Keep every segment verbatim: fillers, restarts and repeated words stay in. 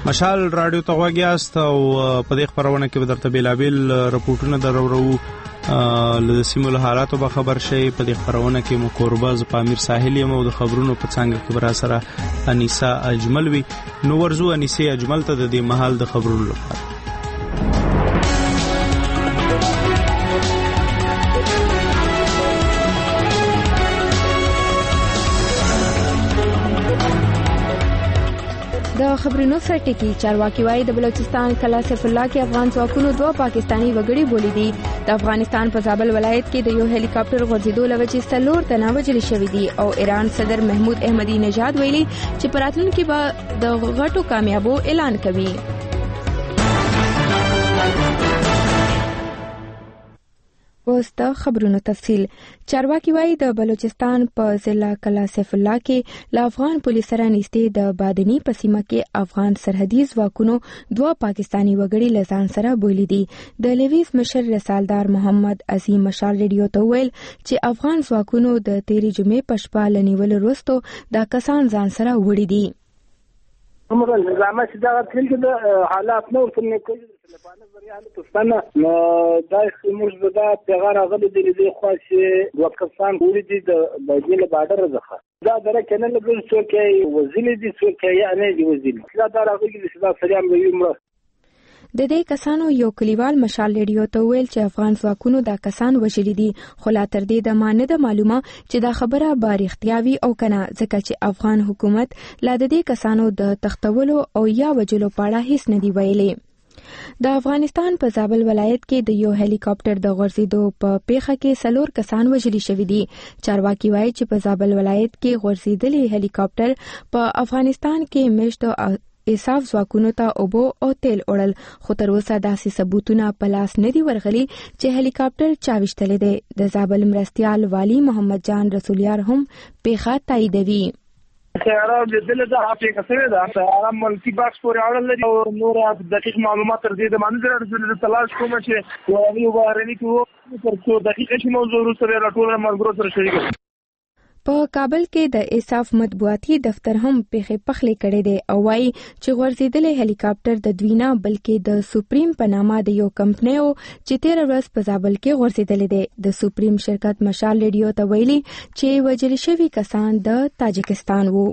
مشال رادیو ته غوږ یاست او په دې خبرونه کې به درته بیلابیل رپورټونه درورو له سیمو له حالاتو به خبر شي. په دې خبرونه کې مو کورباز پامیر ساحل یم او د خبرونو په څنګه کې برا سره انیسا اجمل وی. نو ورزو انیسا اجمل ته د دې محل د خبرونو لپاره. د خبرونو سرټکی چارواکي وايي د بلوچستان کلا سیف الله کې افغان ځواکونو دوه پاکستانی وګړي بولی دي. د افغانستان په زابل ولایت کې د یو هلی کاپټر غورځېدو لوجې څلور تنه وژل شوي دي او ایران صدر محمود احمدی نژاد ویلي چې په راتلونکي به د غټو کامیابو اعلان کوي. اوس د خبرونو تفصیل. چارواکي وايي د بلوچستان په ضلع کلا سیف الله کې له افغان پولیس سره نږدې د بادنی په سیمه کې افغان سرحدي ځواکونو دوه پاکستانی وګړي له ځان سره بولی دي. د لیویس مشر رسالدار محمد عظیم مشال ریډیو ته ویل چې افغان ځواکونو د تیرې جمعې په شپه له نیولو وروسته دا کسان ځان سره وړي دي. عمر النظام چې دا تل د حالات نور څنګه کوي لپاره ځریانه پښتنه نو دا موږ دا پیغام غلي دي د خاصه وکفان ګوري دي د بایل بارډر زخه دا دره کنه له څوکې وزیل دي څوکې یعنی دی وزیل دا دا راغلي چې دا سلام ویوم. د دې کسانو یو کلیوال مشال ریډیو ته ویل چې افغان ځواکونو دا کسان وژلي دي خو لا تر دې د مانه د معلومه چې دا خبره باریختیاوي او کنه ځکه چې افغان حکومت لا د دې کسانو د تختولو او یا وجلو په اړه هیڅ نه دی ویلي. د افغانستان په زابل ولایت کې د یو هلی کاپټر د غورځېدو په پیښه کې څلور کسان وژل شوي دي. چارواکي وایي چې په زابل ولایت کې غورځېدلي هلی کاپټر په افغانستان کې میشتو ایساف ځواکونو ته اوبو او تیل وړل خو تر اوسه داسې ثبوتونه په لاس نه دي ورغلي چې هلی کاپټر چا ویشتلی دی. د زابل مرستیال والی محمد جان رسولیار هم پیښه تاییدوي. سیاره د دل د هغه کسره ده سیاره ملکی باکس پورې اړه لري او نور دقیق معلومات تر دې د باندې درځل د تلاش کوم چې یو وارني کوو تر څو دقیق شي موضوع سره راټول مرګرو سره شریک. په کابل کې د ایساف مطبوعاتي دفتر هم پیښې پخلي کړي دي او وايي چې غورځېدلې هلی کاپټر د دوینا بلکې د سوپریم په نامه د یو کمپنۍ او چې تیر ورځ په زابل کې غورځېدلې دي. د سوپریم شرکت مشال ریډیو ته ویلي چې وژل شوي کسان د تاجکستان وو.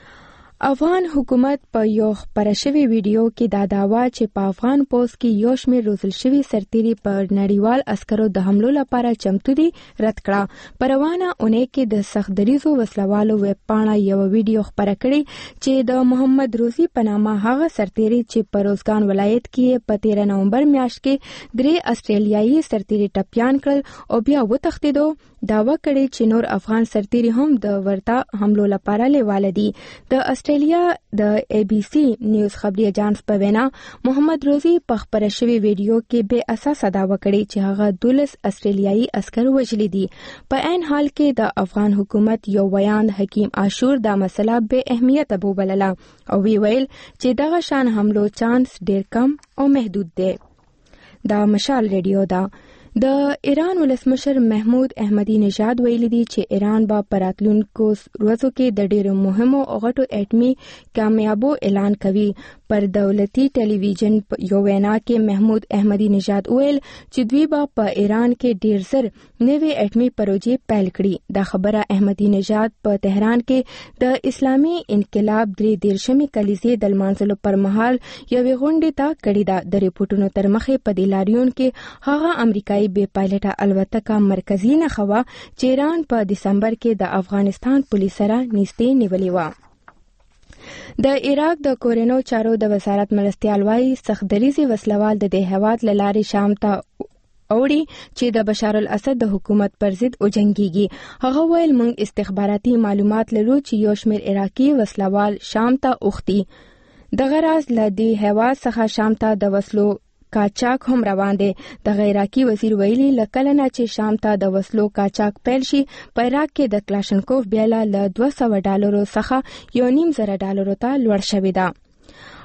افغان حکومت په یو خبره شوی ویډیو کې دا داوا چې په افغان پوس کې یو شمېر روزل شوي سرتیري پر نړیوال عسکرو د حملو لپاره چمتو دي رد کړه. په روانه اونۍ کې د سخت دریزو وسلوالو ویب پاڼه یو ویډیو خبره کړې چې د محمد روزي په نامه هغه سرتیري چې په روزګان ولایت کې په تیرہ نومبر میاشت کې درې استرالیایي سرتیري ټپیان کړل او بیا وتښتېدو. داوا کړي چې نور افغان سرتیري هم د ورته حملو لپاره لیواله دي. د استرالیا د ای بي سي نیوز خبري اجانس په وینا محمد روزي په خبره شوی ویډیو کې به اساسه داوا کړي چې هغه دولس استرالیایي عسکر وژلي دي. په عین حال کې د افغان حکومت یو بیان حکیم عاشور دا مسله به اهمیت وبلله او وی ویل چې دغه شان حملو چانس ډیر کم او محدود دی. دا مشال ریډیو دا د ایران ولسمشر محمود احمدی نژاد ویلي دي چې ایران به په راتلونکو ورځو کې د ډېرو مهمو او غټو اټمي کامیابو اعلان کوي. پر دولتي ټلویزیون یو وینا کې محمود احمدی نژاد ویل چې دوی به په ایران کې ډېر زر نوې اټمي پروژې پیل کړي. دا خبره احمدی نژاد په تهران کې د اسلامي انقلاب درې دیرشمې کلیزې د لمانځلو پر مهال یوې غونډې ته کړې ده. د ریپورټونو تر مخې په دې لاریون کې هغه امریکایي بې پایلټه الوتکه مرکزي نښه وه چې ایران په دسمبر کې د افغانستان پولیس سره نږدې نیولې وه. د عراق د کورونو چارو د وزارت مرستیال وايي سخت دریزي وسلوال د دې هیواد له لارې شام ته اوړي چې د بشار الاسد د حکومت پر ضد وجنګيږي. هغه ویل موږ استخباراتي معلومات لرو چې یو شمېر عراقي وسلوال شام ته اوښتي. دغه راز له دې هیواد څخه شام ته د وسلو کاچاک هم روان دي. د عراقي وزیر ویلي لکه نه چې شام ته د وسلو کاچاک پیل شي په عراق کې د کلاشنکوف بیاله له دوه سوه ډالرو څخه یو نیم زره ډالرو ته لوړ شوې ده.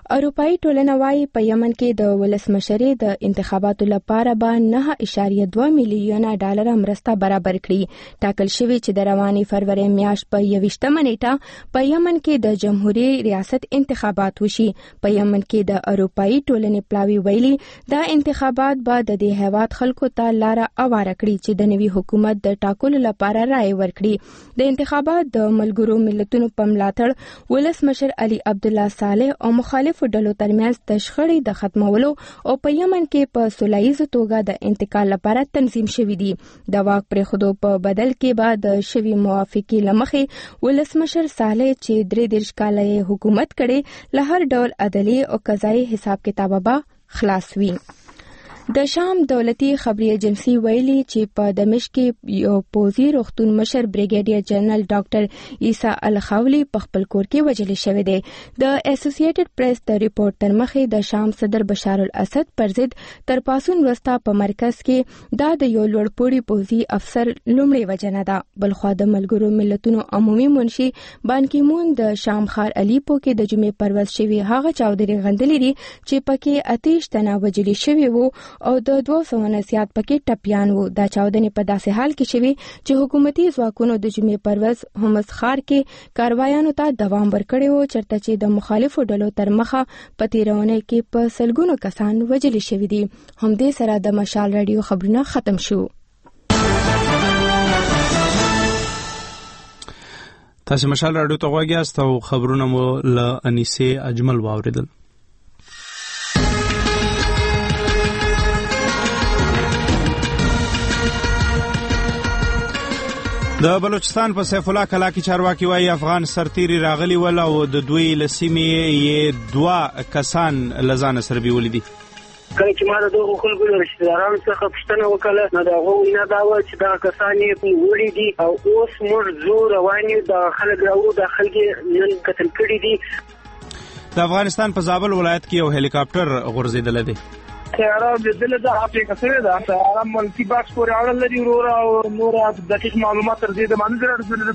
اروپאי ټولنه وايي په یمن کې د ولسمشرۍ د انتخاباتو لپاره به نه اشاریه دوه میلیونه ډالر مرسته برابر کړي. ټاکل شوی چې د روانې فروری میاشت په یویشتمه نیټه په یمن کې د جمهوریت ریاست انتخابات وشي. په یمن کې د اروپאי ټولنې پلاوی ویلي دا انتخابات به د دې هیواد خلکو ته لار اواره کړي چې د نوي حکومت د ټاکلو لپاره رائے ورکړي. د انتخابات د ملګرو ملتونو په ملاتړ ولسمشر علي عبدالله صالح او مخالفو ډلو ترمنځ د شخړې د ختمولو او په یمن کې په سولهییزه توګه د انتقال لپاره تنظیم شوی دی. د واک پرېښودو په بدل کې به د شوي موافقې له مخې ولسمشر صالح چې درې دېرش کاله حکومت کړي له هر ډول عدلي او قضایي حساب کتابه به خلاص وي. د شام دولتي خبري ایجنسی ویلي چې په دمشق کې یو پوځي روغتون مشر بریګیډیر جنرال ډاکټر عیسی الخولي په خپل کور کې وژل شوی دی. د اسوسییټډ پریس د ریپورت تر مخې د شام صدر بشار الاسد پر ضد تر پاسون وروسته په مرکز کې دا د یو لوړپوړي پوځي افسر لومړی وژنه ده. بلخوا د ملګرو ملتونو عمومي منشي بان کی مون د شام ښار الیپو کې د جمعې پر ورځ شوي هغه چاودنې غندلې دي چې پکې اتیش تنه وژل شوي وو او د دوه سوه نه زیات پکې ټپیان وو. دا چاودنې په داسې حال کې شوي چې حکومتي ځواکونو د جمعې پر ورځ هومس ښار کې کاروایانو ته دوام ورکړی و چېرته چې د مخالفو ډلو تر مخه په تېره اونۍ کې په سلګونو کسان وژل شوي دي. همدې سره د مشال راډیو خبرونه ختم شو. تاسو مشال راډیو ته غوږ یاست او خبرونه مو له انیسې اجمل واوریدل. د بلوچستان په سیف الله کلا کې چارواکي وايي افغان سرتیري راغلي ول او د دوی لسیمې یې دوه کسان لزان سره بیولې دي. کله چې ما د دغه خلکو له رشتهدارانو څخه پوښتنه وکړه نو د هغوی وینا دا وه چې دغه کسان یې وړي دي او اوس موږ ځو روان یو د خلک راوړو دا خلک نن قتل کړي دي. د افغانستان په زابل ولایت کې یو هلیکاپټر غورځېدلی دی. طیاره لیدلې ده هغه کسره ده طیاره ملکی باکس پورې اړه لري ورور او نور دقیق معلومات تر دې د باندې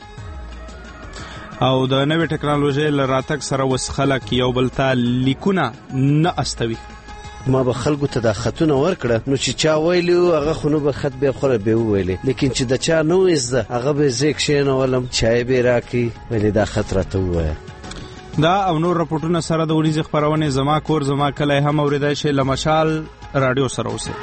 راځي او د نوې ټکنالوژي له راتګ سره وس خلک یو بل ته لیکونه نه استوي. ما به خلکو ته د خطونه ورکړه نو چې چا ویلو هغه خو نو به خط به خوره به ویلې لیکن چې د چا نو زده هغه به زیک شینه ولم چای به راکی ولې دا خطر ته وایي. دا او نور راپورټونه سره د ورځې خبرونه زما کور زما کله هم اوریدای شي لمشال رادیو سره اوسه.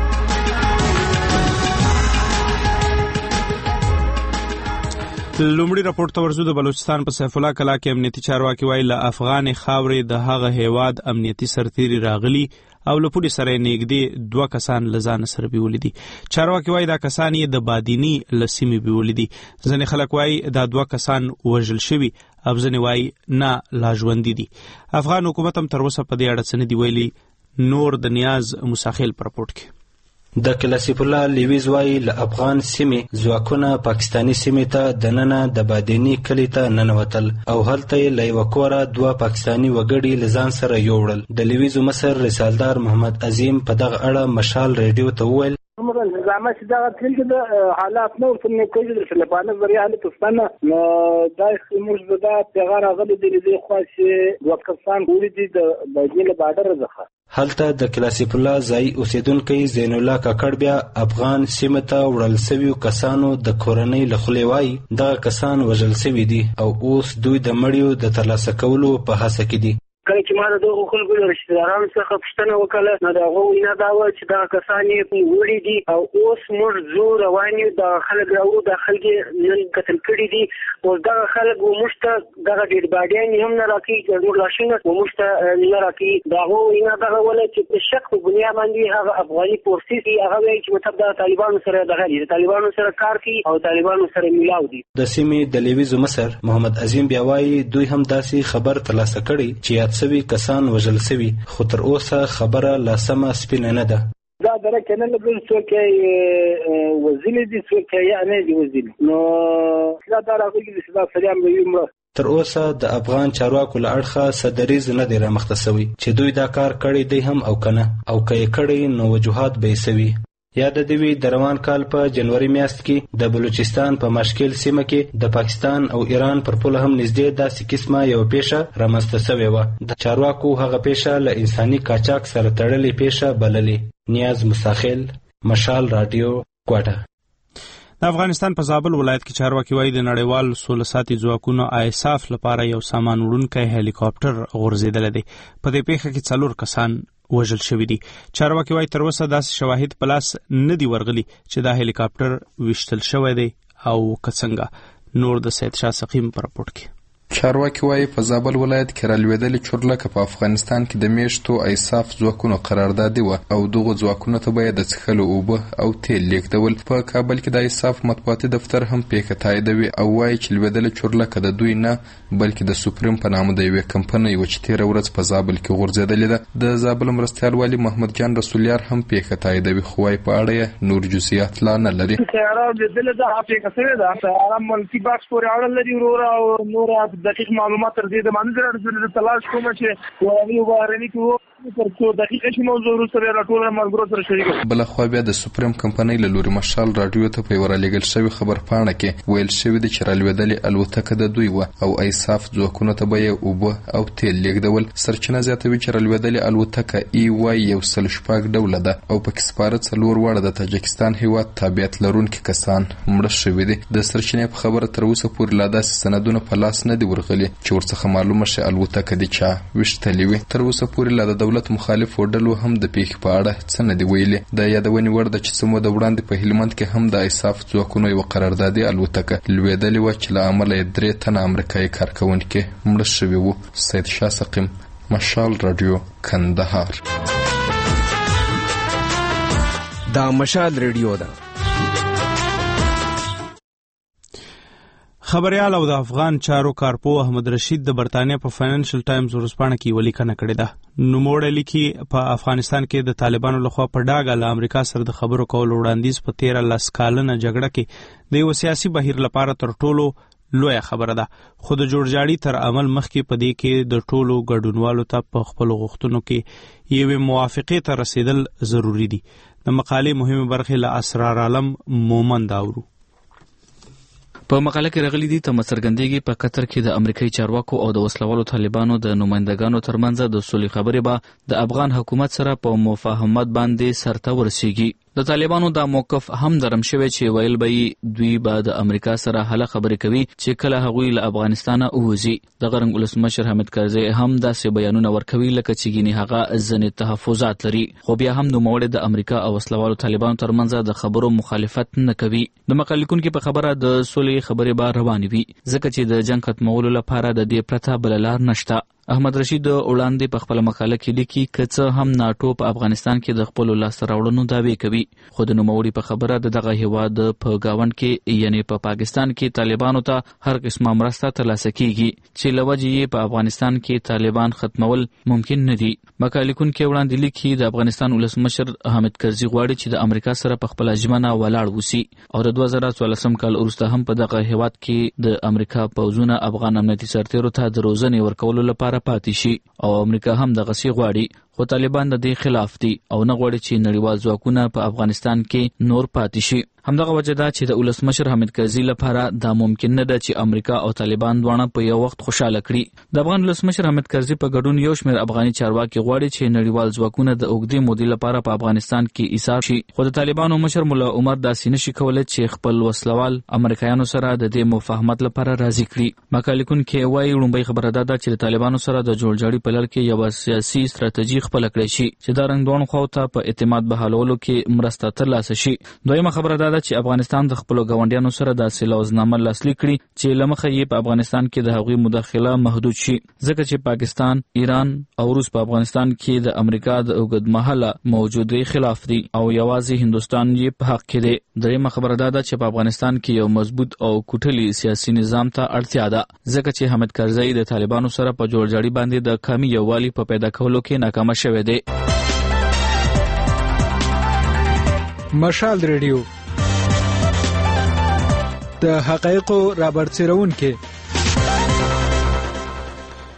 لومړی راپورټ ته ورزو. د بلوچستان په سیف الله کلا کې امنیتي چارواکي وایي له افغان خاورې د هغه هیواد امنیتي سرتیري راغلي او له پولیس سره نږدې دوه کسان لزان سره بیولې دي. چارواکي وایي دا کسان یې د بادینی لسیمې بیولې دي. ځینې خلک وایي دا دوه کسان وژل شوي او ځینې وایي نه لا ژوندي دي. افغان حکومت هم تر اوسه په دې اړه څه نه دي ویلي. نور د نیاز مساخیل پر راپورټ کې د کلاسیف الله لیویز وایي له افغان سیمې ځواکونه پاکستاني سیمې ته دننه د بادینی کلي ته ننوتل او هلته یې له یوه کوره دوه پاکستاني وګړي له ځان سره یوړل. د لیویزو مشر رسالدار محمد عظیم په دغه اړه مشال ریډیو ته وویل زعما چې دا تل د حالات نور څنګه کوي د فلپانو ذریعہ حالت وستانه نو دا موږ دا پیغام راغلی دی د خاصه وکړسان ګوري دي د بجیل بارډر زخه هلته د کلاسیف الله ځای اوسیدونکو زین الله کاکړ بیا افغان سیمه ته وړل شویو کسانو د کورنۍ له خولې وایي دغه کسان وژل شوي دي او اوس دوی د مړیو د ترلاسه کولو په هڅه کې دي. کله چې ما د دغه خلکو له رشتهدارانو څخه پوښتنه وکړه نو د هغوی وینا دا وه چې دغه کسان یې وړي دي او اوس موږ ځو روان یو د خلک راوړو دا خلک یې نن قتل کړي دي. اوس دغه خلک موږ ته دغه ډېډ باډیان یې هم نه راکوي زموږ لاشونه موږ ته نه راکوي. د هغوی وینا دغه وله چې په شک په بنیا باندې هغه افغاني فورسز دي هغه وایي چې مطلب د طالبانو سره دغه دي د طالبانو سره کار کوي او طالبانو سره میلاو دي. د سیمې د لیویزو مشر محمد عظیم بیا وایي دوی هم داسې خبر ترلاسه کړي چې یاد شوي کسان وژل شوي خو تر اوسه خبره لا سمه سپینه نه ده. دا درکه نه لګل څوک یې وزیل دي څوک یې نه دي وزیل نو دا دا راغلي چې دا سلام به یو تر اوسه د افغان چارواکو له اړخه صدریز نه دی رامخته شوی چې دوی دا کار کړی دی هم او کنه او که یې کړی نو وجوهات به یې شوي. یاد دی وی د روان کال په جنوري میاشت کې د بلوچستان په مشکل سیمه کې د پاکستان او ایران پر پل هم نږدې داسې قسمه یو پیښه رامنځته شوې وه. د چارواکو هغه پیښه له انساني قاچاق سره تړلې پیښه بللې. نیاز مساخیل، مشال رادیو، کوټه. د افغانستان په زابل ولایت کې چارواکي وایي د نړیوال سوله ساتي ځواکونو آیساف لپاره یو سامان وړونکی هلیکاپټر غورځېدلی دی. په دې پیښه کې څلور کسان وژل شوي دي. چارواکي وایي تر اوسه داسې شواهد په لاس نه دي ورغلي چې دا هلیکاپټر ویشتل شوی دی او که څنګه. نور د سید شاه سقیم په راپورټ کې. چارواکي وایي په زابل ولایت کې رالوېدلې چورلکه په افغانستان کې د میشتو ایساف ځواکونو قراردادي وه او دغو ځواکونو ته به یې د څښلو اوبه او تیل لیږدول. په کابل کې د ایساف مطبوعاتي دفتر هم پیښه تاییدوي او وایي چې لوېدلې چورلکه د دوی نه بلکې د سوپریم په نامه د یوې کمپنۍ وه چې تېره ورځ په زابل کې غورځېدلې ده. د زابل مرستیال والي محمد جان رسولیار هم پیښه تاییدوي خو وایي په اړه یې نور جزئیات لا نه لري. طیاره لوېدلې ده، پیښه شوې ده. طیاره ملکي بکس پورې اړه لري وروره او نور دقیق معلومات تر دې د باندې راځي. د تلاش کوم چې یو بهرني کې تر څو دقیقې شي موضوع وروسته راټول ملګرو سره شریک. بل خو بیا د سوپریم کمپنۍ له لوري مشال رادیو ته په یوه رالیږل شوې خبرپاڼه کې ویل شوي دي چې رالوېدلې الوتکه د دوی وه او ایساف ځواکونو ته به یې اوبه او تیل لیږدول. سرچینه زیاتوي چې رالوېدلې الوتکه ای وای یو سل شپږ ډوله ده او پکې سپاره څلور واړه د تاجکستان هیواد تابعیت لرونکي کسان مړه شوي دي. د سرچینې په خبره تر اوسه پورې لا داسې سندونه په لاس نه دي ورغلي چې ورڅخه معلومه شي الوتکه د چا ویشتلې وي. تر اوسه پورې لا د دولت مخالفو ډلو هم د پیښې په اړه څه نه دي ویلي. د یادونې وړ ده چې څه موده وړاندې په هلمند کې هم د ایساف ځواکونو یوه قراردادي الوتکه لوېدلې وه چې له امله یې درې تنه امریکایي کارکوونکي مړه شوي وو. سید شاه سقیم، مشال رادیو، کندهار. دا مشال رادیو ده. خبريال او د افغان چارو کارپو احمد رشید د برتانیا په فاینانشل ټایمز ورځپاڼه کې ولیکنه کړې ده. نوموړی لیکي په افغانستان کې د طالبانو لخوا په ډاګه له امریکا سره د خبرو کولو وړاندیز په تیره لس کلنه جګړه کې د یو سیاسي بهیر لپاره تر ټولو لویه خبره ده. خو د جوړجاړي تر عمل مخکې په دې کې د ټولو ګډونوالو ته په خپلو غوښتنو کې یوې موافقې ته رسیدل ضروري دي. د مقالې مهمه برخې له اسرار عالم مومند اورو. په مقاله کې راغلي دي ته مڅرګندېږي په قطر کې د امریکایي چارواکو او د وسلوالو طالبانو د نمائندګانو ترمنځ د سولې خبرې به د افغان حکومت سره په مفاهمت باندې سرته ورسیږي. د طالبانو دا موقف هم درم شوی چې ویل به دوی به د امریکا سره هله خبرې کوي چې کله هغوی له افغانستانه ووځي. د غرنګ ولسمشر حامد کرزي هم داسې بیانونه ورکوي لکه چې ګینې هغه ځینې تحفظات لري خو بیا هم نوموړی د امریکا او وسلوالو طالبانو ترمنځ د خبرو مخالفت نه کوي. د مقالې لیکونکي په خبره د سولې خبرې به روانې وي ځکه چې د جنګ ختمولو لپاره د دې پرته بل لار نشته. احمد رشید وړاندې په خپل مقاله کې لیکي که څه هم ناټو په افغانستان کې د خپل لاسته راوړنو دعوی کوي خو د نوموړي په خبره د دغه هیواد په گاوند کې یعنی په پا پاکستان کې طالبانو ته هر قسمه مرسته ترلاسه کیږي چې لوجه یې په افغانستان کې طالبان ختمول ممکن نه دي. مقاله لیکونکي وړاندې لیکي د افغانستان ولسمشر حامد کرزي غواړي چې د امریکا سره په خپل ژمنه ولاړ وسی او د دوه زره څوارلسم کال وروسته هم په دغه هیواد کې د امریکا پوځونه افغان امنیتي سرتیرو ته د روزنې ورکولو لپاره پاتې شي او امریکا هم دغه سی غواړي خو طالبان د دې خلاف دي او نه غواړي چې نړیوال ځواکونه په افغانستان کې نور پاتې شي. همدغه وجه ده چې د ولسمشر حامد کرزي لپاره دا ممکن نه ده چې امریکا او طالبان دواړه په یو وخت خوشاله کړي. د افغان ولسمشر حامد کرزي په ګډون یو شمېر افغاني چارواکي غواړي چې نړیوال ځواکونه د اوږدې مودې لپاره په افغانستان کې ایثار شي خو د طالبانو مشر مولا عمر داسې نشي کولی چې خپل وسلوال امریکایانو سره د دې مفاهمت لپاره راضي کړي. مقالې لیکونکي وایي لومړی خبره دا ده چې د طالبانو سره د جوړجاړي په لړ کې یوه سیاسي ستراتیژي خپله کړی شي چې دا رنګ دوه خواو ته په اعتماد بحالولو کې مرسته ترلاسه شي. دویمه خبره دا ده چې افغانستان د خپل ګاونډیانو سره داسې لوزنامه لاسلیک کړي چې له مخه یې په افغانستان کې د هغوی مداخله محدود شي ځکه چې پاکستان، ایران او روس په افغانستان کې د امریکا د اوږدمهاله موجودې خلاف دي او یوازې هندوستان یې په حق کې دی. دریمه خبره دا ده چې په افغانستان کې یو مضبوط او کوټلي سیاسي نظام ته اړتیا ده ځکه چې حامد کرزي د طالبانو سره په جوړجاړي باندې د کامي یووالي په پیدا کولو کې ناکام شوی دی. مشال ریډیو د حقایقو رابرسېرونکي.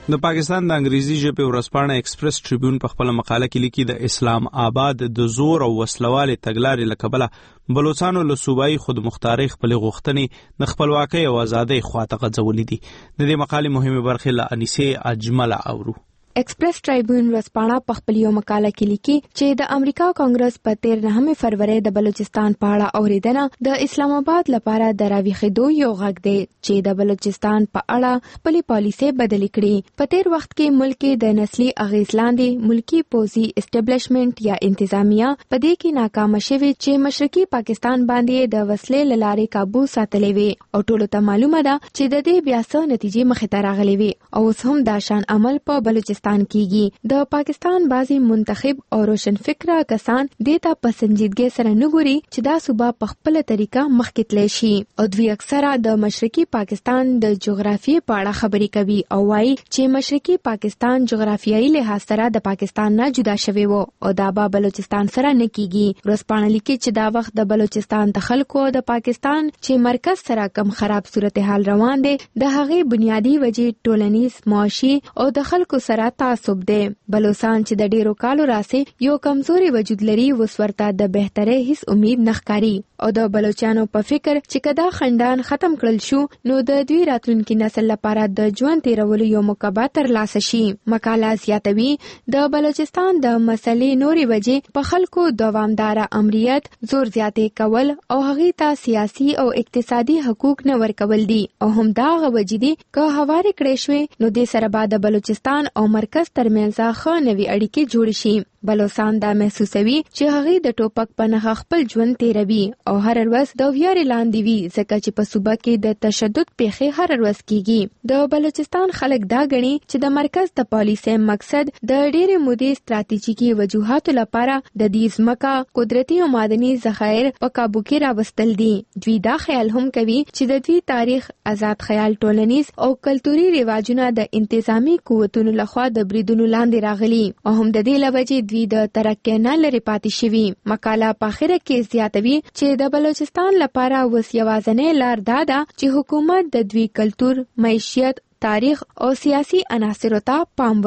د پاکستان د انګریزي ژبې ورځپاڼه ایکسپریس ټریبیون په خپل مقاله کې لیکي د اسلام آباد د زور او وسلوالې تګلارې له کبله بلوچستانو له صوبایي خودمختارۍ خپل غوښتنې د خپلواکۍ او ازادۍ خواته غځولې دي. د دې مقالې مهمه برخه له انیسه اجمل اورو. ایکسپریس ټریبیون ورځپاڼه په خپل یو مقاله کې لیکي چې د امریکا کانګرس په تیر نهمه فروری د بلوچستان په اړه اوریدنه د اسلام آباد لپاره د راويخېدو یو غږ دی چې د بلوچستان په اړه خپل پالیسي بدل کړي. په تیر وخت کې ملک د نسلي اغیز لاندې ملکی پوزي اسټابلیشمنت یا انتظامیه په دې کې ناکام شوه چې مشرقي پاکستان باندې د وسلې لارې काबू ساتلې وي او ټولو ته معلومه ده چې د دې بیا څه نتیجې مخې ته راغلي وي او اوس هم دا شان عمل په بلوچستان کیږي. د پاکستان بعضی منتخب او روشن فکره کسان دیتا په سنجیدګۍ سره نګوري چې دا صوبه په خپل طریقه مخکې تللی شي او دوی اکثره د مشرقي پاکستان د جغرافیې په اړه خبرې کوي او وایي چې مشرقي پاکستان جغرافیایي لحاظ سره د پاکستان نه جدا شوی وو او دا به بلوچستان سره نه کیږي. ورځپاڼه لیکي چې دا وخت د بلوچستان د خلکو د پاکستان چې مرکز سره کم خراب صورتحال روان دي د هغې بنیادی وجې ټولنیز معاشي او د خلکو سره تعصب دی. بلوچستان چې د ډیرو کالو راسې یو کمزوري وجود لري وسورته د بهتري هیڅ امید نخکاری او د بلوچستانو په فکر چې کدا خندان ختم کړل شو نو د دوی راتلونکي نسل لپاره د ژوند تیرولو یو موقع ترلاسه شي. مقاله زیاتوي د بلوچستان د مسلې نوري وجې په خلکو دوامدار امریت زور زیاتې کول او هغه ته سیاسي او اقتصادي حقوق نه ورکول دي او هم دا غوږی دي که هواري کړې شوې نو د سره بعد بلوچستان او مرکز ترمنځ ښه نوي اړیکې جوړ شي. بلوچستان دا محسوسوي چې هغه د ټوپک په نخ خپل ژوند تیروي او هر ورځ د ویارې لاندې وي ځکه چې په صوبه کې د تشدد پیښې هر ورځ کیږي. د بلوچستان خلک دا غني چې د مرکز د پالیسۍ مقصد د ډېرې مودې ستراتیژیکي وجوهاتو لپاره د دې ځمکه قدرتي او معدني ذخایر په کابو کې راوستل دي. دوی دا خیال هم کوي چې د دوی تاریخ آزاد خیال ټولنیز او کلتوري رواجونه د انتظامی قوتونو لخوا د بریدونو لاندې راغلي او هم د دې لوجې دوی د ترقۍ نه لري پاتې شوي. مقاله په اخر کې زیاتوي چې د بلوچستان لپاره وس یوازنۍ لار دا ده چې حکومت د دوی کلتور، معیشت، تاریخ او سیاسي عناصرو ته پام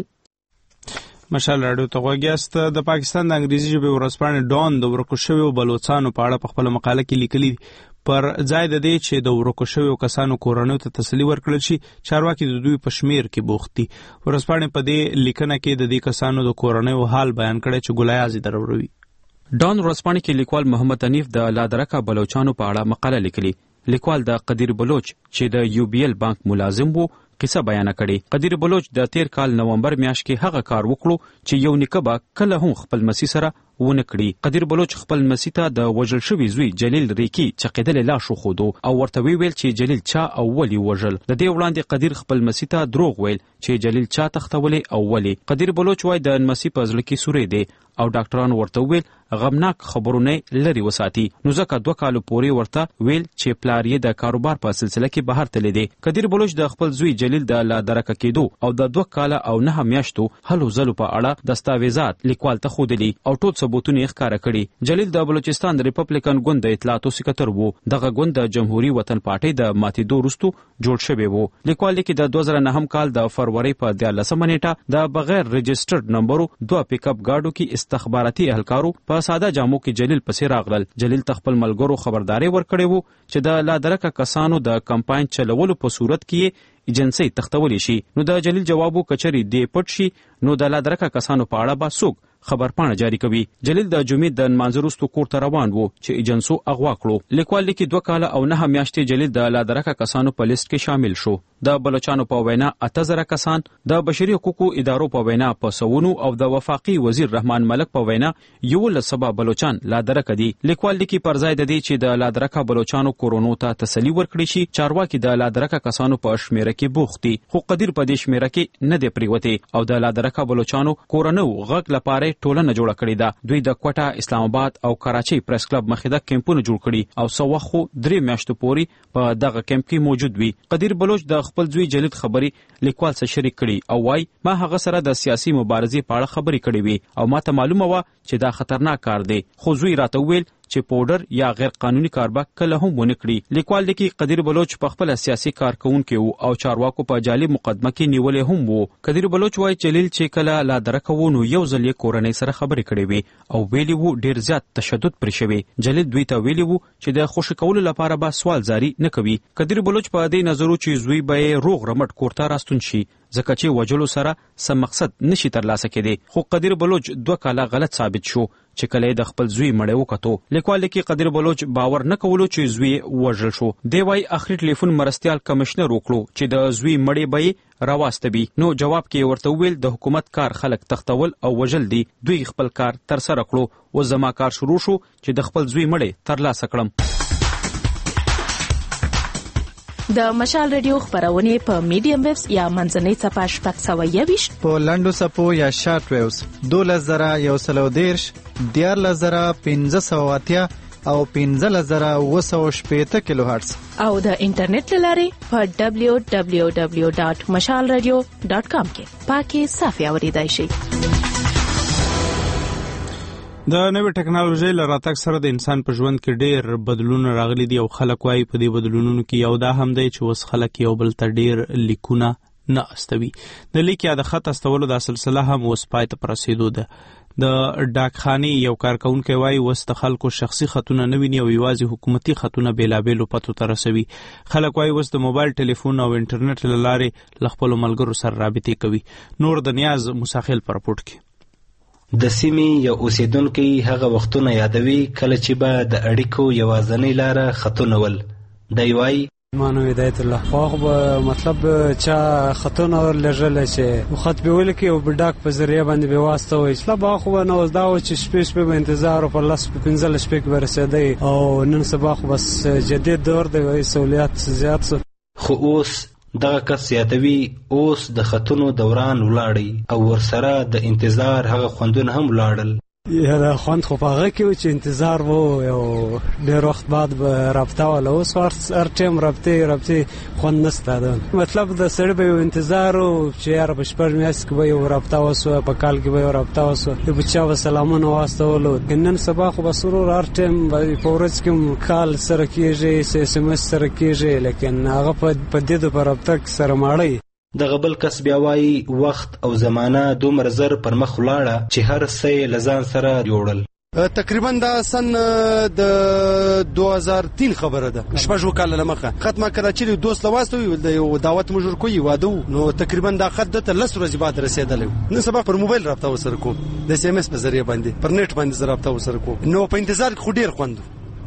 ورکړي. مشال راډیو ته غوږیاست. د پاکستان د انګریزي ژبې ورځپاڼې ډان د ورکو شویو بلوچستانو په اړه په خپل مقاله کې لیکلي پر ځای د دې چې د ورکو شویو کسانو کورنیو ته تسلی ورکړل شي چارواکي د دوی په شمیر کې بوخت دي. ورځپاڼې په دې لیکنه کې د دې کسانو د کورنیو حال بیان کړی چې ګلایازي دروروي. ډان ورځپاڼې کې لیکوال محمد حنیف د لادرکه بلوچستانو په اړه مقاله لیکلي. لیکوال د قدیر بلوچ چې د یو بی ایل بانک ملازم وو قصه بیان کړي. قدیر بلوچ د تیر کال نومبر میاشت کې هغه کار وکړو چې یو نکبه کله هم خپل مسی سره ونه کړي. قدیر بلوچ خپل مسی ته د وژل شوی زوی جلیل ریکی چقیدل لاش خودو او ورته ویل چې جلیل چا او ولی وژل. د دې وړاندې قدیر خپل مسی ته دروغ ویل چې جلیل چا تختولې او ولی. قدیر بلوچ وای د مسی په ځل کې سورې دی او ډاکټران ورته ویل غمناک خبرونه لري وساتي. نو ځکه دوه کال پورې ورته ویل چې پلار یې د کاروبار په سلسله کې بهر تللی دی. قدیر بلوچ د خپل زوی جلیل د لا درکه کېدو او د دوه کال او نه میاشتو هلو زلو په اړه دستاویزات لیکوال ته خودلی او ټول ثبوتونه یې ښکاره کړي. جلیل د بلوچستان د ریپبلیکن ګوند د اطلاعاتو سکرټر وو. دغه ګوند د جمهوریت وطن پارټۍ د ماتېدو وروسته جوړ شوی وو. لیکوال لیکي د دوه زره نهم کال د فروری په دیارلسمه نیټه د بغیر رجسټرډ نمبرو دوه پیک اپ ګاډو کې استخباراتي اهلکارو په ساده جامو کې جلیل پسې راغلل. جلیل تخپل ملګرو خبرداري ورکړې وو چې د لادرکه کسانو د کمپاین چلولو په صورت کې ایجنسی تختولی شي. نو د جلیل جوابو کچری دی پټ شي نو د لادرکه کسانو په اړه به څوک خبرپاڼه جاری کوي. جلیل د جمعې د نمانځه وروسته کور ته روان وو چې ایجنسو اغوا کړو. لیکوال لیکي دوه کاله او نه میاشتې جلیل د لادرکه کسانو په لیست کې شامل شو. د بلوچستان په وینا اته زره کسان، د بشري حقوقو ادارو په وینا په سونو او د وفاقي وزیر رحمان ملک په وینا یو لسبه بلوچستان لادرکه دي. لیکوال لیکي پر ځای د دې چې د لادرکه بلوچستانو کورونو ته تسلی ورکړي شي چارواکي د لادرکه کسانو په شمیره کې بوخت دي. خو قدیر په دې شمیره کې نه دی پریوته او د لادرکه بلوچستانو کورونو غږ لپاره ټولنه جوړه کړې ده. دوی د کوټه، اسلام آباد او کراچۍ پریس کلب مخې د کیمپونو جوړ کړي او سو وخت درې میاشتو پورې په دغه کیمپ کې موجود وي. قدیر بلوچ د خپل زوی جلیل خبري لیکوال سره شریک کړي او وای ما هغه سره د سیاسي مبارزې په اړه خبرې کړې وي او ما ته معلومه و چې دا خطرناک کار دی. خو زوی راته ویل چې پودر یا غیر قانوني کار به کله هم ونه کړي. لیکوال لیکي قدیر بلوچ په خپل سیاسي کارکونکو او چارواکو په جعلي مقدمه کې نیولې هم وو. قدیر بلوچ وايي چې لیل چې کله لا درکو نو یو ځل یې کورنۍ سره خبرې کړې وي او ویلي وو ډیر زیات تشدد پرې شوی. جلیل دوی ته ویلي وو چې د خوشی کولو لپاره به سوال جاری نه کوي. قدیر بلوچ په دې نظر چې زوی به روغ رمټ کورته راستون شي ځکه چې وجلو سره سم مقصد نشي ترلاسه کېدی. خو قدیر بلوچ دوه کاله غلط ثابت شو چې کله د خپل زوی مړ وکړو. لیکوال کې قدیر بلوچ باور نه کولو چې زوی وژل شو. دی وايي اخري ټلیفون مرستيال کمشنر وکړو چې د زوی مړ به راوستبي. نو جواب کې ورته ویل د حکومت کار خلک تختول او وژل دي. دوی خپل کار تر سره کړو او زما کار شروع شو چې د خپل زوی مړ ترلاسه کړم. د مشال ریډیو خبرونه په میډیم ویوز یا منځنۍ صفحه شپږ سوه یوویشت په لنډو صفحو یا شارټ ویوز دولس زره یو سل او دیرش دیارلس زره پنځه سوه اتیا او پنځلس زره اوه سوه شپېته کیلو هرتز او د انټرنیټ له لارې په دبلیو دبلیو دبلیو ډاټ مشال ریډیو ډاټ کام کې پاکي صافي اوریدای شئ. د نوې ټکنالوژي له راتګ سره د انسان په ژوند کې ډېر بدلونونه راغلي دي او خلک وايي په دې بدلونونو کې یو دا هم دی چې اوس خلک یو بل ته ډېر لیکونه نه استوي. د لیک یا د خط استولو دا سلسله هم اوس پای ته په رسېدو ده. د ډاکخانې یو کارکونکی وايي اوس د خلکو شخصي خطونه نه ویني او یوازې حکومتي خطونه بېلابېلو پتو ته رسوي. خلک وايي اوس د موبایل ټلیفون او انټرنیټ له لارې له خپلو ملګرو سره رابطې کوي. نور د نیاز مساخیل په راپورټ کې. د سیمې یو اوسیدونکی هغه وختونه یادوي کله چې به د اړیکو یوازینۍ لاره خطونه ول. دی وايي مانو هدایت الله خو به مطلب چا خطونه لږل چې خط به ولکه او بډاک په ذریعہ باندې به واسطه وي. مطلب خو نو دا و چې شپې شپې به انتظار او په لاس په پنځل شپې کې ورسېدی او نن سبا خو بس جدید دور دی سہولیات زیات سو. خو اوس دغه کس زیاتوي اوس د خطونو دوران ولاړی او ورسره د انتظار هغه خوندونه هم ولاړل. یا دا خوند خو هغه کې چې انتظار وو یو ډېر وخت بعد به رابطه ولا اوس هر ټیم رابطه رابطه خوند نسته ده. مطلب د سړی به انتظار او چې یار په شپږ میاشتې کې به یو رابطه وسو په کال کې به یو رابطه وسو د بچا و سلامونه واستولو. نن سبا خو به سرور هر ټیم په ورځ کې کال سره کېږي اس ام اس سره کېږي لیکن هغه په دې د رابطه سره ماړی. د غبل کس بیا وايي وخت او زمانہ دومره زر پر مخ ولاړه چې هر څه لزان سره جوړل. تقریبا دا سن د دوه هزار و تین خبره ده. شپږ کال لمخه خط ما کړه چې دوست لواسته د یو دعوت مجور کوي واده نو تقریبا دا خط د لس ورځې بعد رسیدل. نن سبا پر موبایل رابطه وسره کوم د اس ام اس په ذریعہ باندې پر نت باندې رابطه وسره کوم. نو په انتظار خو ډیر خوند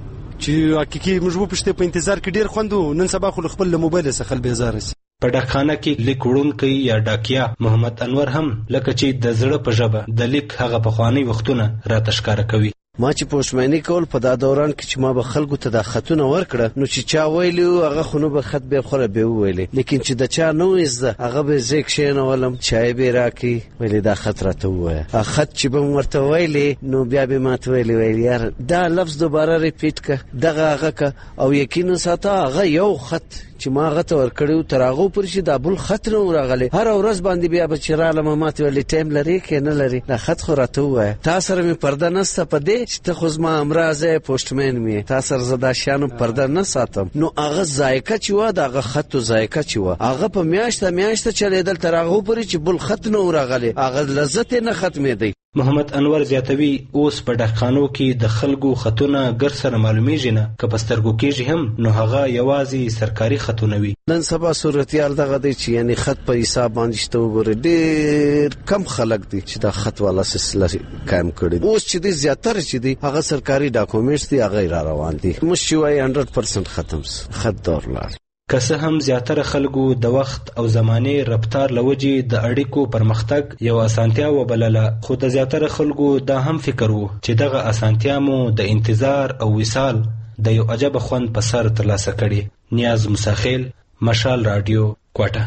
چې حقيقي مجبور پښته په انتظار کې ډیر خوند. نن سبا خو خپل موبایل څخه بیزار شي. په ډاکخانه کې لیک وړونکی یا ډاکیا محمد انور هم لکه چې د زړه په ژبه د لیک هغه پخوانی وختونه راته ښکاره کوي. ما چې پوښتنه کول په دا دوران کې چې ما به خلکو ته د خطونه ورکړه نو چې چا ویلو هغه خونو به خط به خوره به ویلې لیکن چې د چا نو زده هغه به زیک شین ولم چای به راکی ویلې دا خط راته وای خط چې به ورته ویلې نو بیا به ماته ویلې ویل یار دا لفظ دوباره ریپیټ ک دغه هغه ک او یقینا ساته هغه یو خط چې ما غته ور کړو تراغو پر شي د بل خط نو راغله هر ورځ باندې بیا به چراله ماته ویلې ټیم لري کې نه لري دا خط خو راته وای تاسو سره می پرده نسته پدې چې ته خو زما امراضه پوسټمن می تاسو سره زدا شانو پرده نه ساتم نو هغه ذایقه چې و دغه خط ذایقه چې و هغه په میاشته میاشته چلیدل تراغو پر چې بل خط نو راغله هغه لذت نه ختمې دی. محمد انور زیاتوي اوس په ډاکخانو کې د خلکو خطونه ګر سره معلومیږي نه که پسترګو کېږي هم نو هغه یوازې سرکاري خطونه وي. نن سبا صورتیال دغه دی چې یعنی خط په حساب باندې شته وګوره ډېر کم خلک دي چې دا خط والا سلسله قائم کړي. اوس چې دي زیاتره چې دي هغه سرکاري ډاکومنټس دي هغه را روان دي مشي وای صد درصد ختم خط دور لاړ. که څه هم زیاتره خلکو د وخت او زمانې رفتار لوجې د اړیکو پرمختګ یو اسانتیا وبلله خو د زیاتره خلکو دا هم فکر وو چې دغه اسانتیا مو د انتظار او وصال د یو عجب خوند په سر ترلاسه کړي. نیاز مساخیل مشال رادیو کوټه.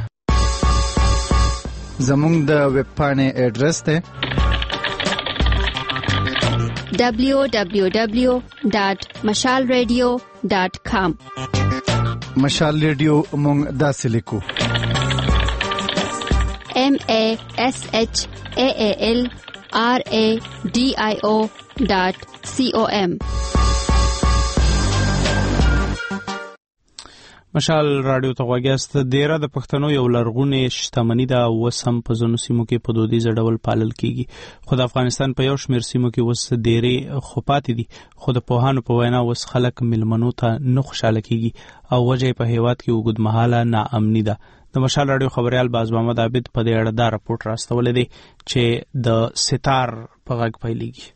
زموږ د ویب پاڼې اډرس ته دبلیو دبلیو دبلیو ډاټ مشال ریډیو ډاټ کام. مشال ریډیو مونږ داسې لیکو M A S H A A L R A D I O dot C O M. مشال رادیو ته غوږیاست. دیره د پښتنو یو لرغونې شتمني ده او اوس هم په ځینو سیمو کې په دودیزه ډول پالل کیږي. خو د افغانستان په یو شمېر سیمو کې اوس دیرې خو پاتې دي، خو د پوهانو په وینا اوس خلک میلمنو ته نه خوشحاله کیږي او وجه په هیواد کې اوږدمهاله ناامني ده. د مشال رادیو خبريال باز محمد عابد په دې اړه دا راپورټ راستولی دی چې د ستار په غږ پیلېږي.